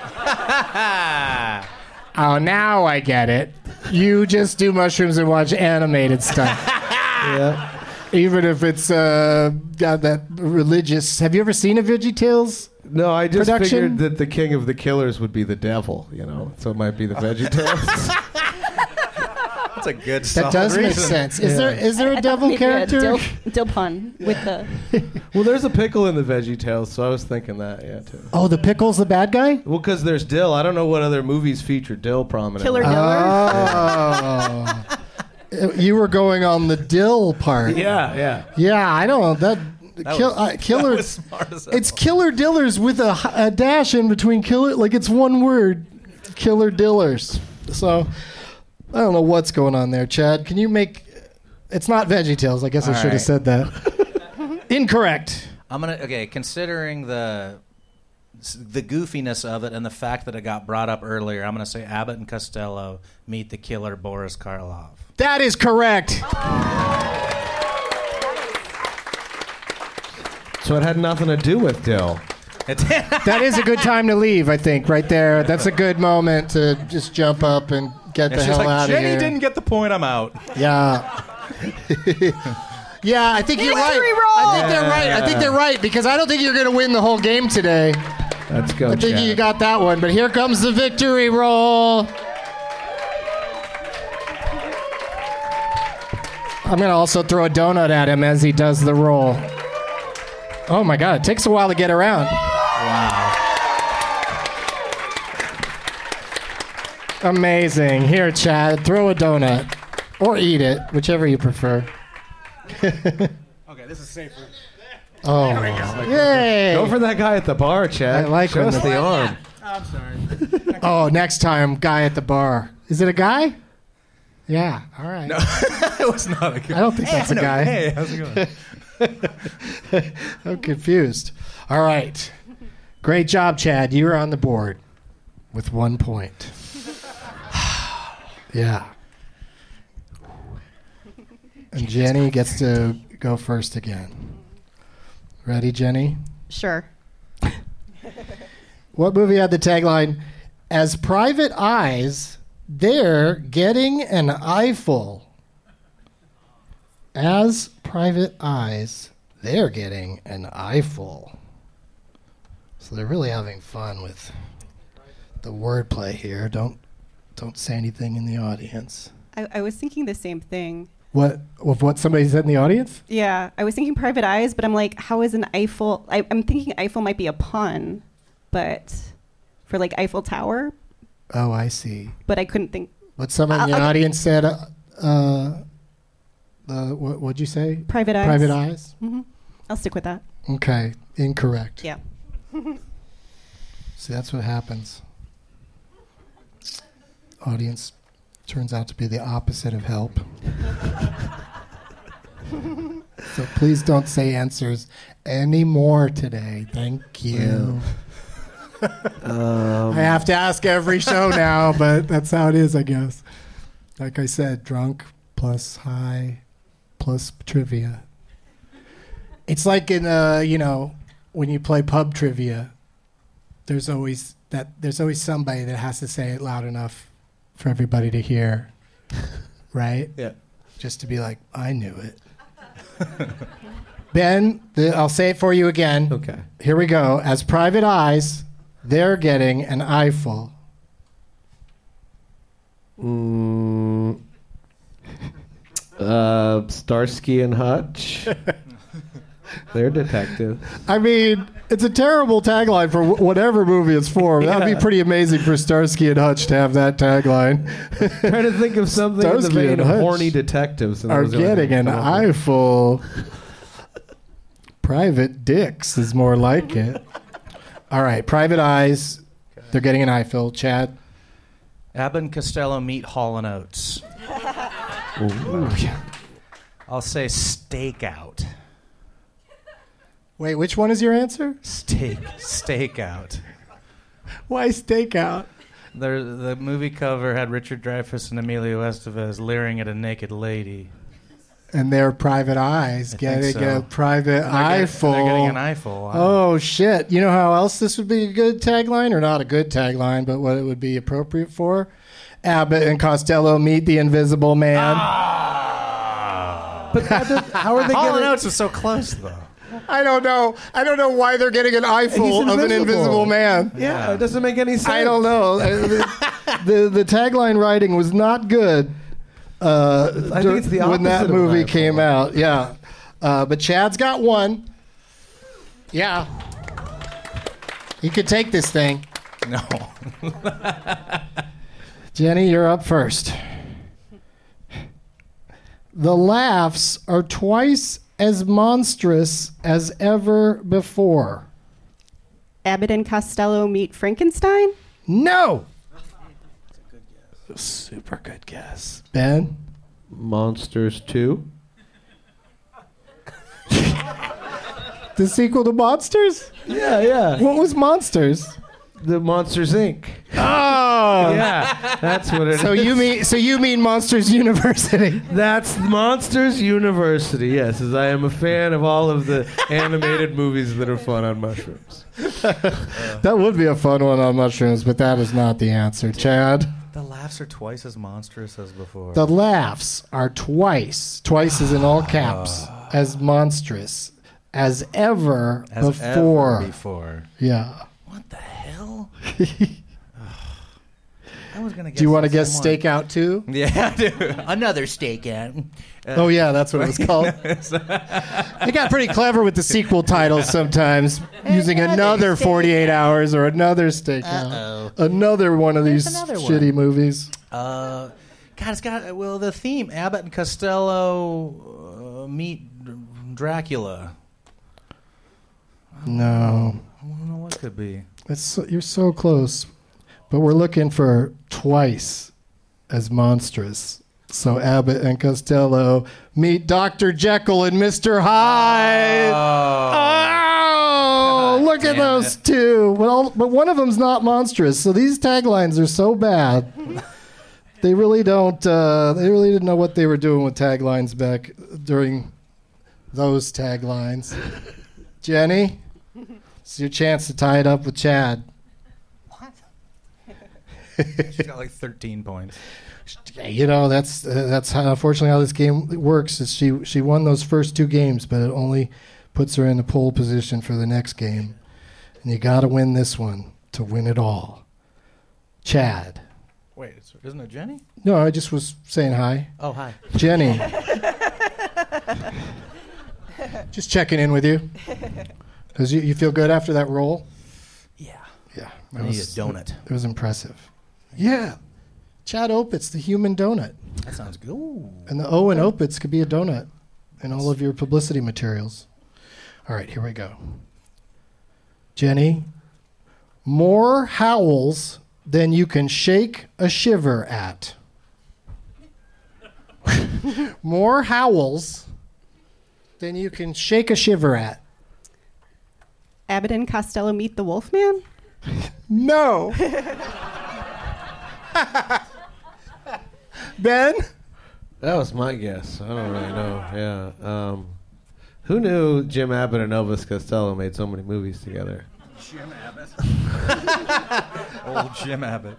Oh, now I get it. You just do mushrooms and watch animated stuff. Yeah. Even if it's uh, got that religious. Have you ever seen a VeggieTales? No, I just production? figured that the king of the killers would be the devil, you know, so it might be the VeggieTales. That's a good That does reason. make sense. Is Yeah. there is there a I devil thought maybe a character? dill, dill pun with the... Well, there's a pickle in the VeggieTales, so I was thinking that, yeah, too. Oh, the pickle's the bad guy? Well, because there's dill. I don't know what other movies feature dill prominently. Killer Diller? Oh. You were going on the dill part. Yeah, yeah. Yeah, I don't know. That, That kill, was- uh, killer. that was smart as hell. It's killer dillers with a, h- a dash in between killer. Like it's one word. Killer dillers. So I don't know what's going on there, Chad. Can you make? It's not VeggieTales. I guess I All should have right. said that. Incorrect. I'm gonna okay. Considering the the goofiness of it and the fact that it got brought up earlier, I'm gonna say Abbott and Costello meet the killer Boris Karloff. That is correct. So it had nothing to do with dill. That is a good time to leave, I think, right there. That's a good moment to just jump up and get And the she's hell like, out of Jenny here. didn't get the point. I'm out. Yeah. Yeah, I think you're right. Victory roll! I think they're right. I think they're right because I don't think you're going to win the whole game today. Let's go, I think Chad. you got that one, but here comes the victory roll. I'm going to also throw a donut at him as he does the roll. Oh my God, it takes a while to get around. Wow. Amazing. Here, Chad, throw a donut. Or eat it, whichever you prefer. Okay, this is safer. Oh, yay! Go for that guy at the bar, Chad. I like Show when us the- the arm. I'm sorry. Oh, next time, guy at the bar. Is it a guy? Yeah, all right. No, it was not a guy. I don't think Hey, that's I a know. guy. Hey, how's it going? I'm confused. All right. Great job, Chad. You're on the board with one point. Yeah. And Jenny gets to go first again. Ready, Jenny? Sure. What movie had the tagline, "As private eyes, they're getting an eyeful"? As private eyes, they're getting an eyeful. So they're really having fun with the wordplay here. Don't don't say anything in the audience. I, I was thinking the same thing. What of what somebody said in the audience? Yeah, I was thinking private eyes, but I'm like, how is an Eiffel? I, I'm thinking Eiffel might be a pun, but for like Eiffel Tower. Oh, I see. But I couldn't think. What someone in the I'll- I'll- audience said. Uh, uh, the what? What'd you say? Private eyes. Private eyes. hmm I'll stick with that. Okay, incorrect. Yeah. See, that's what happens. Audience turns out to be the opposite of help. So please don't say answers anymore today. Thank you. Um, I have to ask every show now, but that's how it is, I guess. Like I said, drunk plus high plus trivia. It's like in uh, you know, when you play pub trivia, there's always that there's always somebody that has to say it loud enough for everybody to hear. Right? Yeah. Just to be like, I knew it. Ben, the, I'll say it for you again. Okay. Here we go. As private eyes, they're getting an eyeful. Mm, uh, Starsky and Hutch. They're detectives. I mean, it's a terrible tagline for wh- whatever movie it's for. That would Yeah. be pretty amazing for Starsky and Hutch to have that tagline. Trying to think of something in the Starsky vein and of Hutch horny detectives. and that are was the only getting thing an I come up with. eyeful. Private dicks is more like it. All right, private eyes. They're getting an eyeful. Chad? Abbott and Costello meet Hall and Oates. Ooh. I'll say stakeout. Wait, which one is your answer? Steak. Stakeout. Why stakeout? The, the movie cover had Richard Dreyfuss and Emilio Estevez leering at a naked lady. And their private eyes I getting think so. a private And they're getting- eyeful. and they're getting an eyeful. Wow. Oh, shit. You know how else this would be a good tagline? Or not a good tagline, but what it would be appropriate for? Abbott and Costello meet the Invisible Man. But that does- how are they Hall and getting? Oates was so close, though. I don't know. I don't know why they're getting an eyeful He's of an invisible. invisible man. Yeah, it doesn't make any sense. I don't know. the the tagline writing was not good. Uh, I think it's the when that opposite of movie an came eyeful. out. Yeah, uh, but Chad's got one. Yeah, he could take this thing. No. Jenny, you're up first. The laughs are twice as monstrous as ever before. Abbott and Costello meet Frankenstein? No. Super good guess. Ben? Monsters two. The sequel to Monsters? Yeah, yeah. What was Monsters? The Monsters Incorporated. Oh. Yeah, that's what it is. So you mean so you mean Monsters University? That's Monsters University, yes, as I am a fan of all of the animated movies that are fun on mushrooms. That would be a fun one on mushrooms, but that is not the answer. Chad? The laughs are twice as monstrous as before. The laughs are twice, twice is in all caps, as monstrous as ever As before. ever before. Yeah. What the hell? I was gonna guess Do you want to the guess same one. Stakeout two? Yeah, I do. Another Stakeout. Uh, Oh yeah, that's what it was called. They got pretty clever with the sequel titles sometimes, using another forty-eight hours or another Stakeout, Uh-oh. another one of these another one. shitty movies. Uh, God, it's got well the theme. Abbott and Costello uh, meet D- Dracula. No, I don't know what could be. it's so, you're so close, but we're looking for twice as monstrous. So Abbott and Costello meet Doctor Jekyll and Mister Hyde. Oh, God look at damn those it. two. Well, but one of them's not monstrous. So these taglines are so bad. They really don't. Uh, they really didn't know what they were doing with taglines back during those taglines. Jenny, it's your chance to tie it up with Chad. She's got like thirteen points. You know, that's uh, that's how, unfortunately how this game works. Is she she won those first two games, but it only puts her in the pole position for the next game. And you got to win this one to win it all. Chad. Wait, it's- isn't it Jenny? No, I just was saying hi. Oh, hi. Jenny. Just checking in with you. Cause you, you feel good after that roll? Yeah. Yeah. I need a donut. It was impressive. Yeah. Chad Opitz, the human donut. That sounds good. Ooh. And the O in Opitz could be a donut in all of your publicity materials. All right, here we go. Jenny, more howls than you can shake a shiver at. More howls than you can shake a shiver at. Abbott and Costello meet the Wolfman? No. Ben? That was my guess. I don't really know. Yeah. Um, who knew Jim Abbott and Elvis Costello made so many movies together? Jim Abbott. Old Jim Abbott.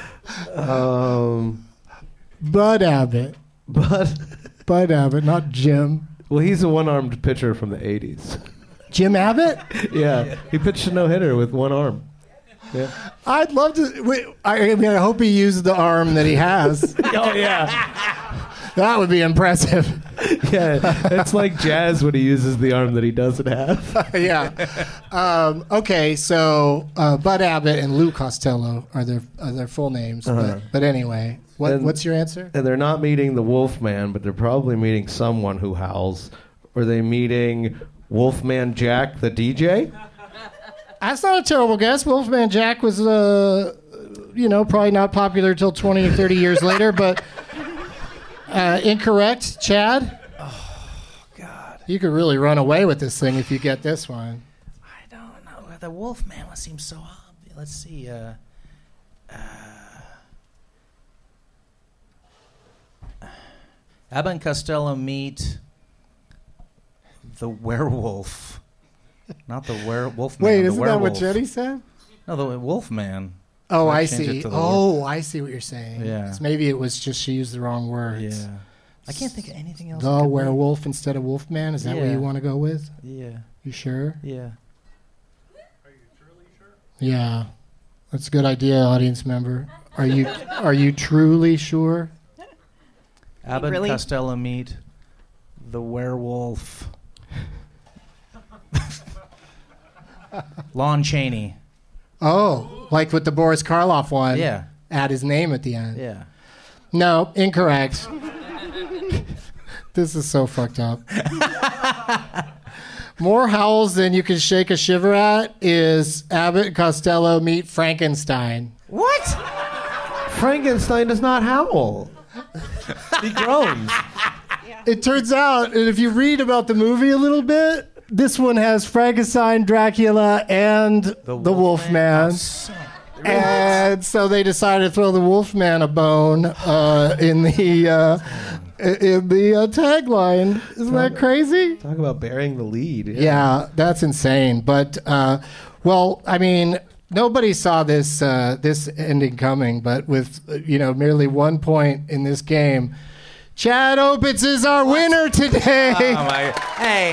Um, Bud Abbott. Bud. Bud Abbott, not Jim. Well, he's a one-armed pitcher from the eighties. Jim Abbott? Yeah. He pitched a no-hitter with one arm. Yeah. I'd love to. Wait, I, I mean, I hope he used the arm that he has. Oh, yeah. That would be impressive. Yeah. It's like jazz when he uses the arm that he doesn't have. Yeah. Um, okay, so uh, Bud Abbott and Lou Costello are their are their full names. Uh-huh. But, but anyway, what, And- what's your answer? And they're not meeting the Wolfman, but they're probably meeting someone who howls. Are they meeting Wolfman Jack, the D J? That's not a terrible guess. Wolfman Jack was, uh, you know, probably not popular until twenty or thirty years later, but uh, incorrect. Chad? Oh, God. You could really run away with this thing if you get this one. I don't know. The Wolfman one seems so obvious. Let's see. Uh, uh, Abbott and Costello meet the werewolf. Not the werewolf man. Wait, the isn't werewolf. that what Jenny said? No, the wolf man. Oh, So I changed it see. to the Oh, wolf. I see what you're saying. Yeah. So maybe it was just she used the wrong words. Yeah. I can't think of anything else. it The could be. werewolf instead of Wolfman. Is that what Yeah. you want to go with? Yeah. You sure? Yeah. Yeah. That's a good idea, audience member. Are you are you truly sure? Abbott Really? and Costello meet the werewolf. Lon Chaney. Oh, like with the Boris Karloff one. Yeah. Add his name at the end. Yeah. No, incorrect. This is so fucked up. More howls than you can shake a shiver at is Abbott and Costello meet Frankenstein. What? Frankenstein does not howl. He groans. It turns out, and if you read about the movie a little bit, this one has Frankenstein, Dracula, and the, Wolfman. And so they decided to throw the Wolfman a bone uh, in the uh, in the uh, tagline. Isn't that crazy? Talk about burying the lead. Yeah. Yeah, that's insane. But uh, well, I mean, nobody saw this uh, this ending coming. But with uh, you know merely one point in this game, Chad Opitz is our winner today. Oh my! Hey,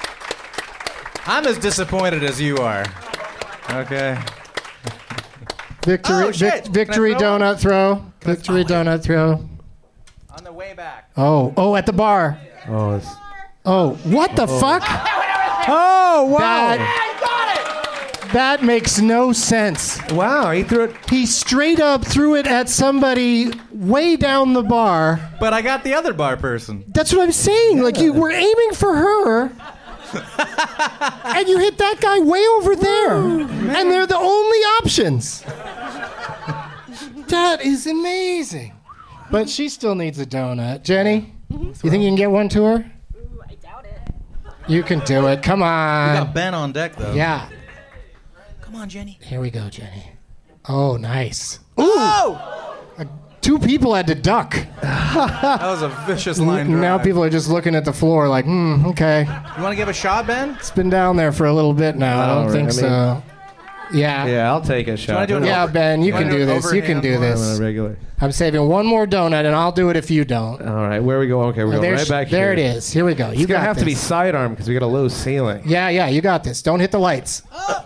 I'm as disappointed as you are. Okay. Victory, Oh, shit. vic- victory Can I throw donut throw. Victory donut throw. On the way back. Oh, oh, at the bar. Oh, it's... Oh, what the Oh. fuck? Oh, wow. That, that makes no sense. Wow, he threw it. He straight up threw it at somebody way down the bar. But I got the other bar person. That's what I'm saying. Like, you were aiming for her, and you hit that guy way over there. And they're the only options. That is amazing. But she still needs a donut. Jenny, you think you can get one to her? Ooh, I doubt it. You can do it. Come We on. got Ben on deck, though. Yeah. Come on, Jenny. Here we go, Jenny. Oh, nice. Ooh. Oh! Uh, two people had to duck. That was a vicious line drive. Now people are just looking at the floor like, hmm, okay. You want to give a shot, Ben? It's been down there for a little bit now. I don't Oh, think I mean- so. Yeah. Yeah, I'll take a shot. wanna do an Yeah, over- Ben, you you can wanna do do an this. You can do overhand I'm this. on a regular. I'm saving one more donut, and I'll do it if you don't. All right, where we go? Okay, we're Oh, going there's- right back here. there it is. Here we go. You It's gonna got have to be this. sidearm because we got a low ceiling. Yeah, yeah, you got this. Don't hit the lights. Oh,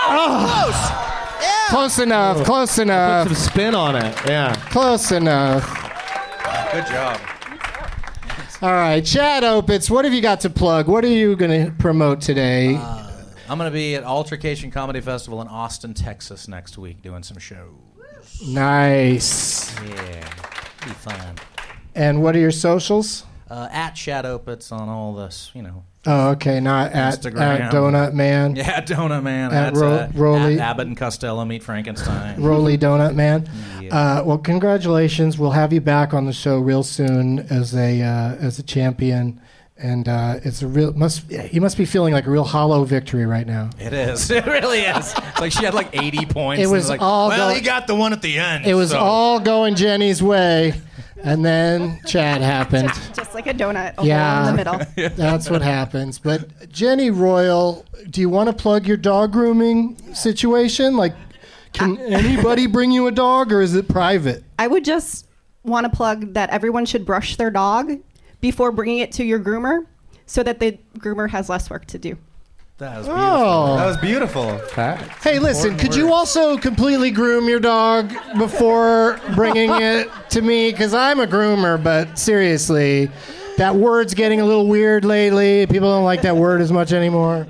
oh, close. Yeah. Close enough. Close Put enough. some spin on it. Yeah. Close enough. Good job. All right, Chad Opitz, what have you got to plug? What are you going to promote today? Uh, I'm going to be at Altercation Comedy Festival in Austin, Texas next week doing some shows. Nice. Yeah. Be fun. And what are your socials? Uh, at Chad Opitz on all this, you know. Oh, okay, not at, Instagram. at Donut Man. Yeah, Donut Man. At That's Ro- uh, Rolly- at Abbott and Costello Meet Frankenstein. Roly Donut Man. Uh, well, congratulations. We'll have you back on the show real soon as a uh, as a champion, and uh, it's a real must. You must be feeling like a real hollow victory right now. It is. It really is. It's like she had like eighty points. It and was like, all well, go- you got the one at the end. It was so. all going Jenny's way, and then Chad happened. Just like a donut, a Yeah. hole in the middle. That's what happens. But Jenny Royal, do you want to plug your dog grooming situation? Like, can anybody bring you a dog, or is it private? I would just want to plug that everyone should brush their dog before bringing it to your groomer so that the groomer has less work to do. That was beautiful. Oh. That was beautiful. Hey, listen, could you also completely groom your dog before bringing it to me? Because I'm a groomer, but seriously, that word's getting a little weird lately. People don't like that word as much anymore.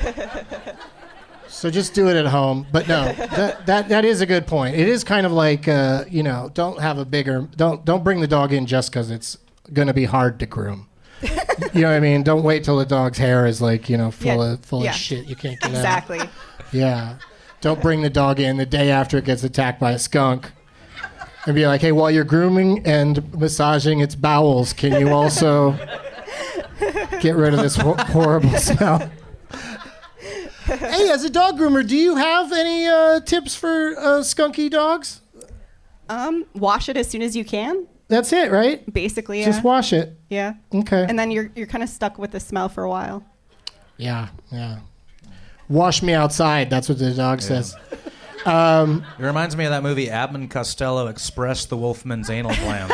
So just do it at home. But no, that that, that is a good point. It is kind of like, uh, you know, don't have a bigger, don't don't bring the dog in just because it's going to be hard to groom. You know what I mean? Don't wait till the dog's hair is like, you know, full Yeah, of full yeah. of shit you can't get Exactly. out. Yeah. Don't bring the dog in the day after it gets attacked by a skunk. And be like, hey, while you're grooming and massaging its bowels, can you also get rid of this ho- horrible smell? Hey, as a dog groomer, do you have any uh, tips for uh, skunky dogs? Um, wash it as soon as you can. That's it, right? Basically, yeah. Just wash it. Yeah. Okay. And then you're you're kind of stuck with the smell for a while. Yeah, yeah. Wash me outside. That's what the dog says. Um, It reminds me of that movie Abbott and Costello Express the Wolfman's Anal Glands.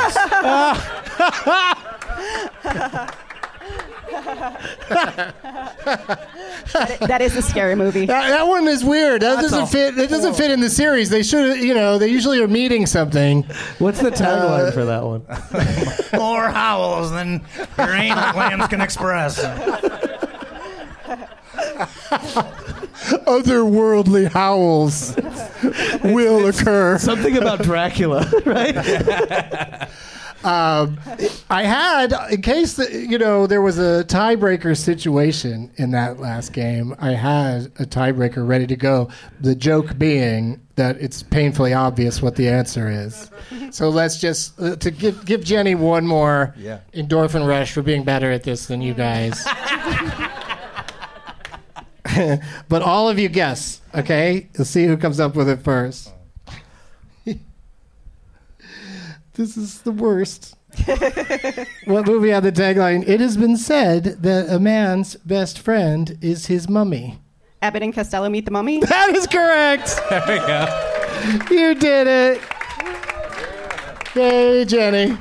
that, that is a scary movie. That, that one is weird. That That's doesn't a fit. It doesn't fit in the series. They should, you know, they usually are meeting something. What's the tagline Uh, for that one? More howls than your anal glands can express. Otherworldly howls will occur. Something about Dracula, right? Um, I had, in case the, you know there was a tiebreaker situation in that last game, I had a tiebreaker ready to go. The joke being that it's painfully obvious what the answer is. So let's just uh, to give give Jenny one more Yeah. endorphin rush for being better at this than you guys. But all of you guess, okay? Let's see who comes up with it first. This is the worst. What movie had the tagline? It has been said that a man's best friend is his mummy. Abbott and Costello Meet the Mummy. That is correct. There we go. You did it. Yay, Jenny.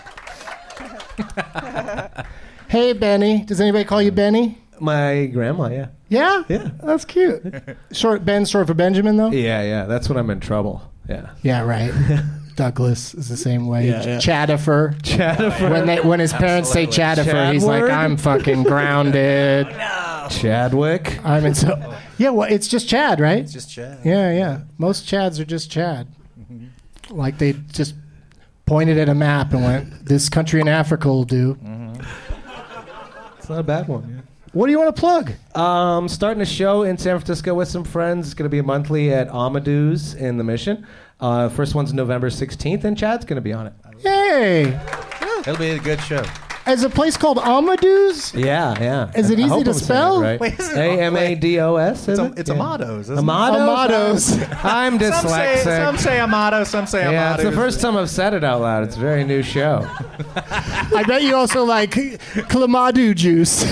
Hey, Benny. Does anybody call you Benny? My grandma, yeah. Yeah? Yeah. That's cute. Short Ben, short for Benjamin, though? Yeah, yeah. That's when I'm in trouble. Yeah. Yeah, right. Douglas is the same way. Yeah, yeah. Chadifer. Chadifer. When they when his parents say Absolutely. Chadifer, he's like, Chadward? I'm fucking grounded. Chadwick. I'm in so. Yeah, well, it's just Chad, right? It's just Chad. Yeah, yeah. Most Chads are just Chad. Mm-hmm. Like they just pointed at a map and went, "This country in Africa will do." Mm-hmm. It's not a bad one. Yeah. What do you want to plug? Um, starting a show in San Francisco with some friends. It's going to be a monthly at Amadeus in the Mission. Uh, first one's November sixteenth, and Chad's going to be on it. Yay! It'll be a good show. Is a place called Amadeus? Yeah, yeah. Is it I easy hope to I'm saying spell? it right. Wait, is it- A M A D O S, is It's, a, it? it's Yeah. Amados, isn't Amados? Amados. I'm it? dyslexic. Some say, some say Amados, some say Amados. Yeah, it's the first time I've said it out loud. It's a very new show. I bet you also like Clamadu juice.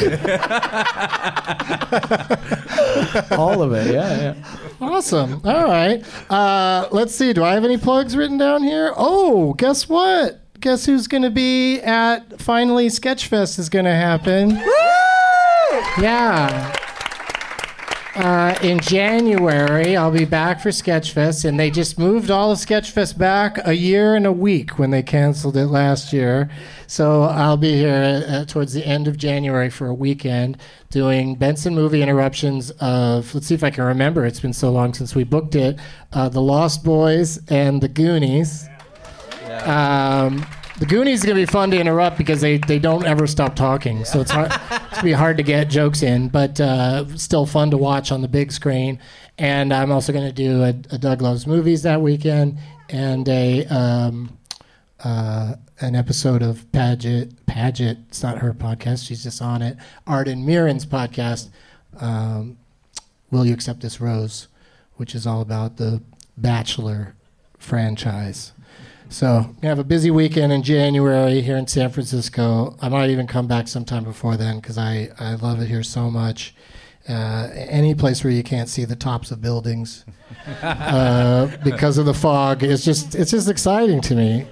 All of it, yeah, yeah. Awesome. All right. Uh, let's see. Do I have any plugs written down here? Oh, guess what? Guess who's going to be at Finally Sketchfest is going to happen. Woo! Yeah. Uh, in January, I'll be back for Sketchfest, and they just moved all of Sketchfest back a year and a week when they canceled it last year. So I'll be here uh, towards the end of January for a weekend doing Benson Movie Interruptions of, let's see if I can remember, it's been so long since we booked it, uh, The Lost Boys and The Goonies. Um, the Goonies is going to be fun to interrupt because they, they don't ever stop talking. So it's hard, it's going to be hard to get jokes in, but uh, still fun to watch on the big screen. And I'm also going to do a, a Doug Loves Movies that weekend and a um, uh, an episode of Paget. Paget, it's not her podcast. She's just on it. Arden Mirren's podcast, um, Will You Accept This Rose, which is all about the Bachelor franchise. So I'm going to have a busy weekend in January here in San Francisco. I might even come back sometime before then because I, I love it here so much. Uh, any place where you can't see the tops of buildings uh, because of the fog, it's just it's just exciting to me.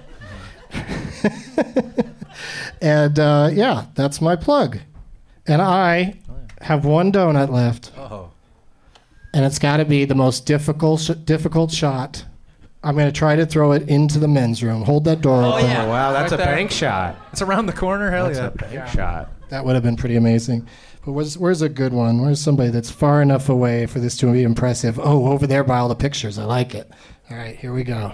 And uh, yeah, that's my plug. And I have one donut left. Oh. And it's got to be the most difficult sh- difficult shot. I'm going to try to throw it into the men's room. Hold that door Oh, open. yeah. Oh, wow, that's Right a there. bank shot. It's around the corner. Hell That's yeah. a bank shot. That would have been pretty amazing. But where's, where's a good one? Where's somebody that's far enough away for this to be impressive? Oh, over there by all the pictures. I like it. All right, here we go.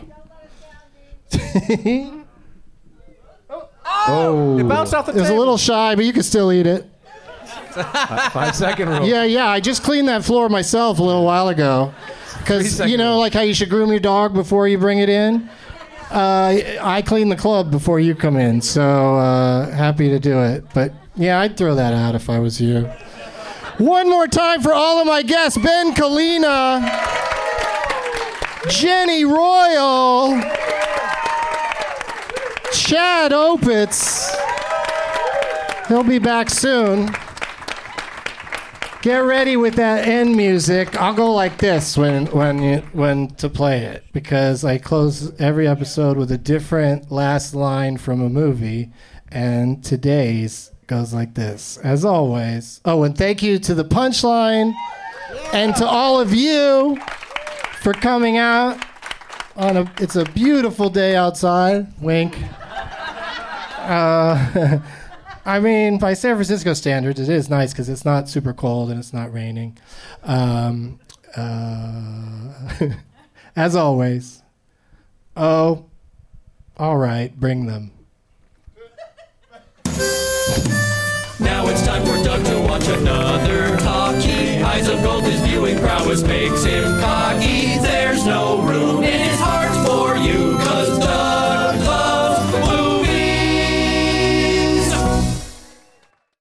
Oh. It bounced off the It was a table. little shy, but you can still eat it. Five second rule. Yeah, yeah. I just cleaned that floor myself a little while ago. Because, you know, like how you should groom your dog before you bring it in? Uh, I clean the club before you come in, so uh, happy to do it. But, yeah, I'd throw that out if I was you. One more time for all of my guests. Ben Kalina, Jenny Royal, Chad Opitz. He'll be back soon. Get ready with that end music. I'll go like this when when you, when to play it because I close every episode with a different last line from a movie, and today's goes like this. As always. Oh, and thank you to the Punchline and to all of you for coming out on a. It's a beautiful day outside. Wink. Uh, I mean, by San Francisco standards, it is nice because it's not super cold and it's not raining. Um, uh, as always. Oh, all right, bring them. Now it's time for Doug to watch another talkie. Eyes of gold, his viewing prowess makes him cocky. There's no room in his heart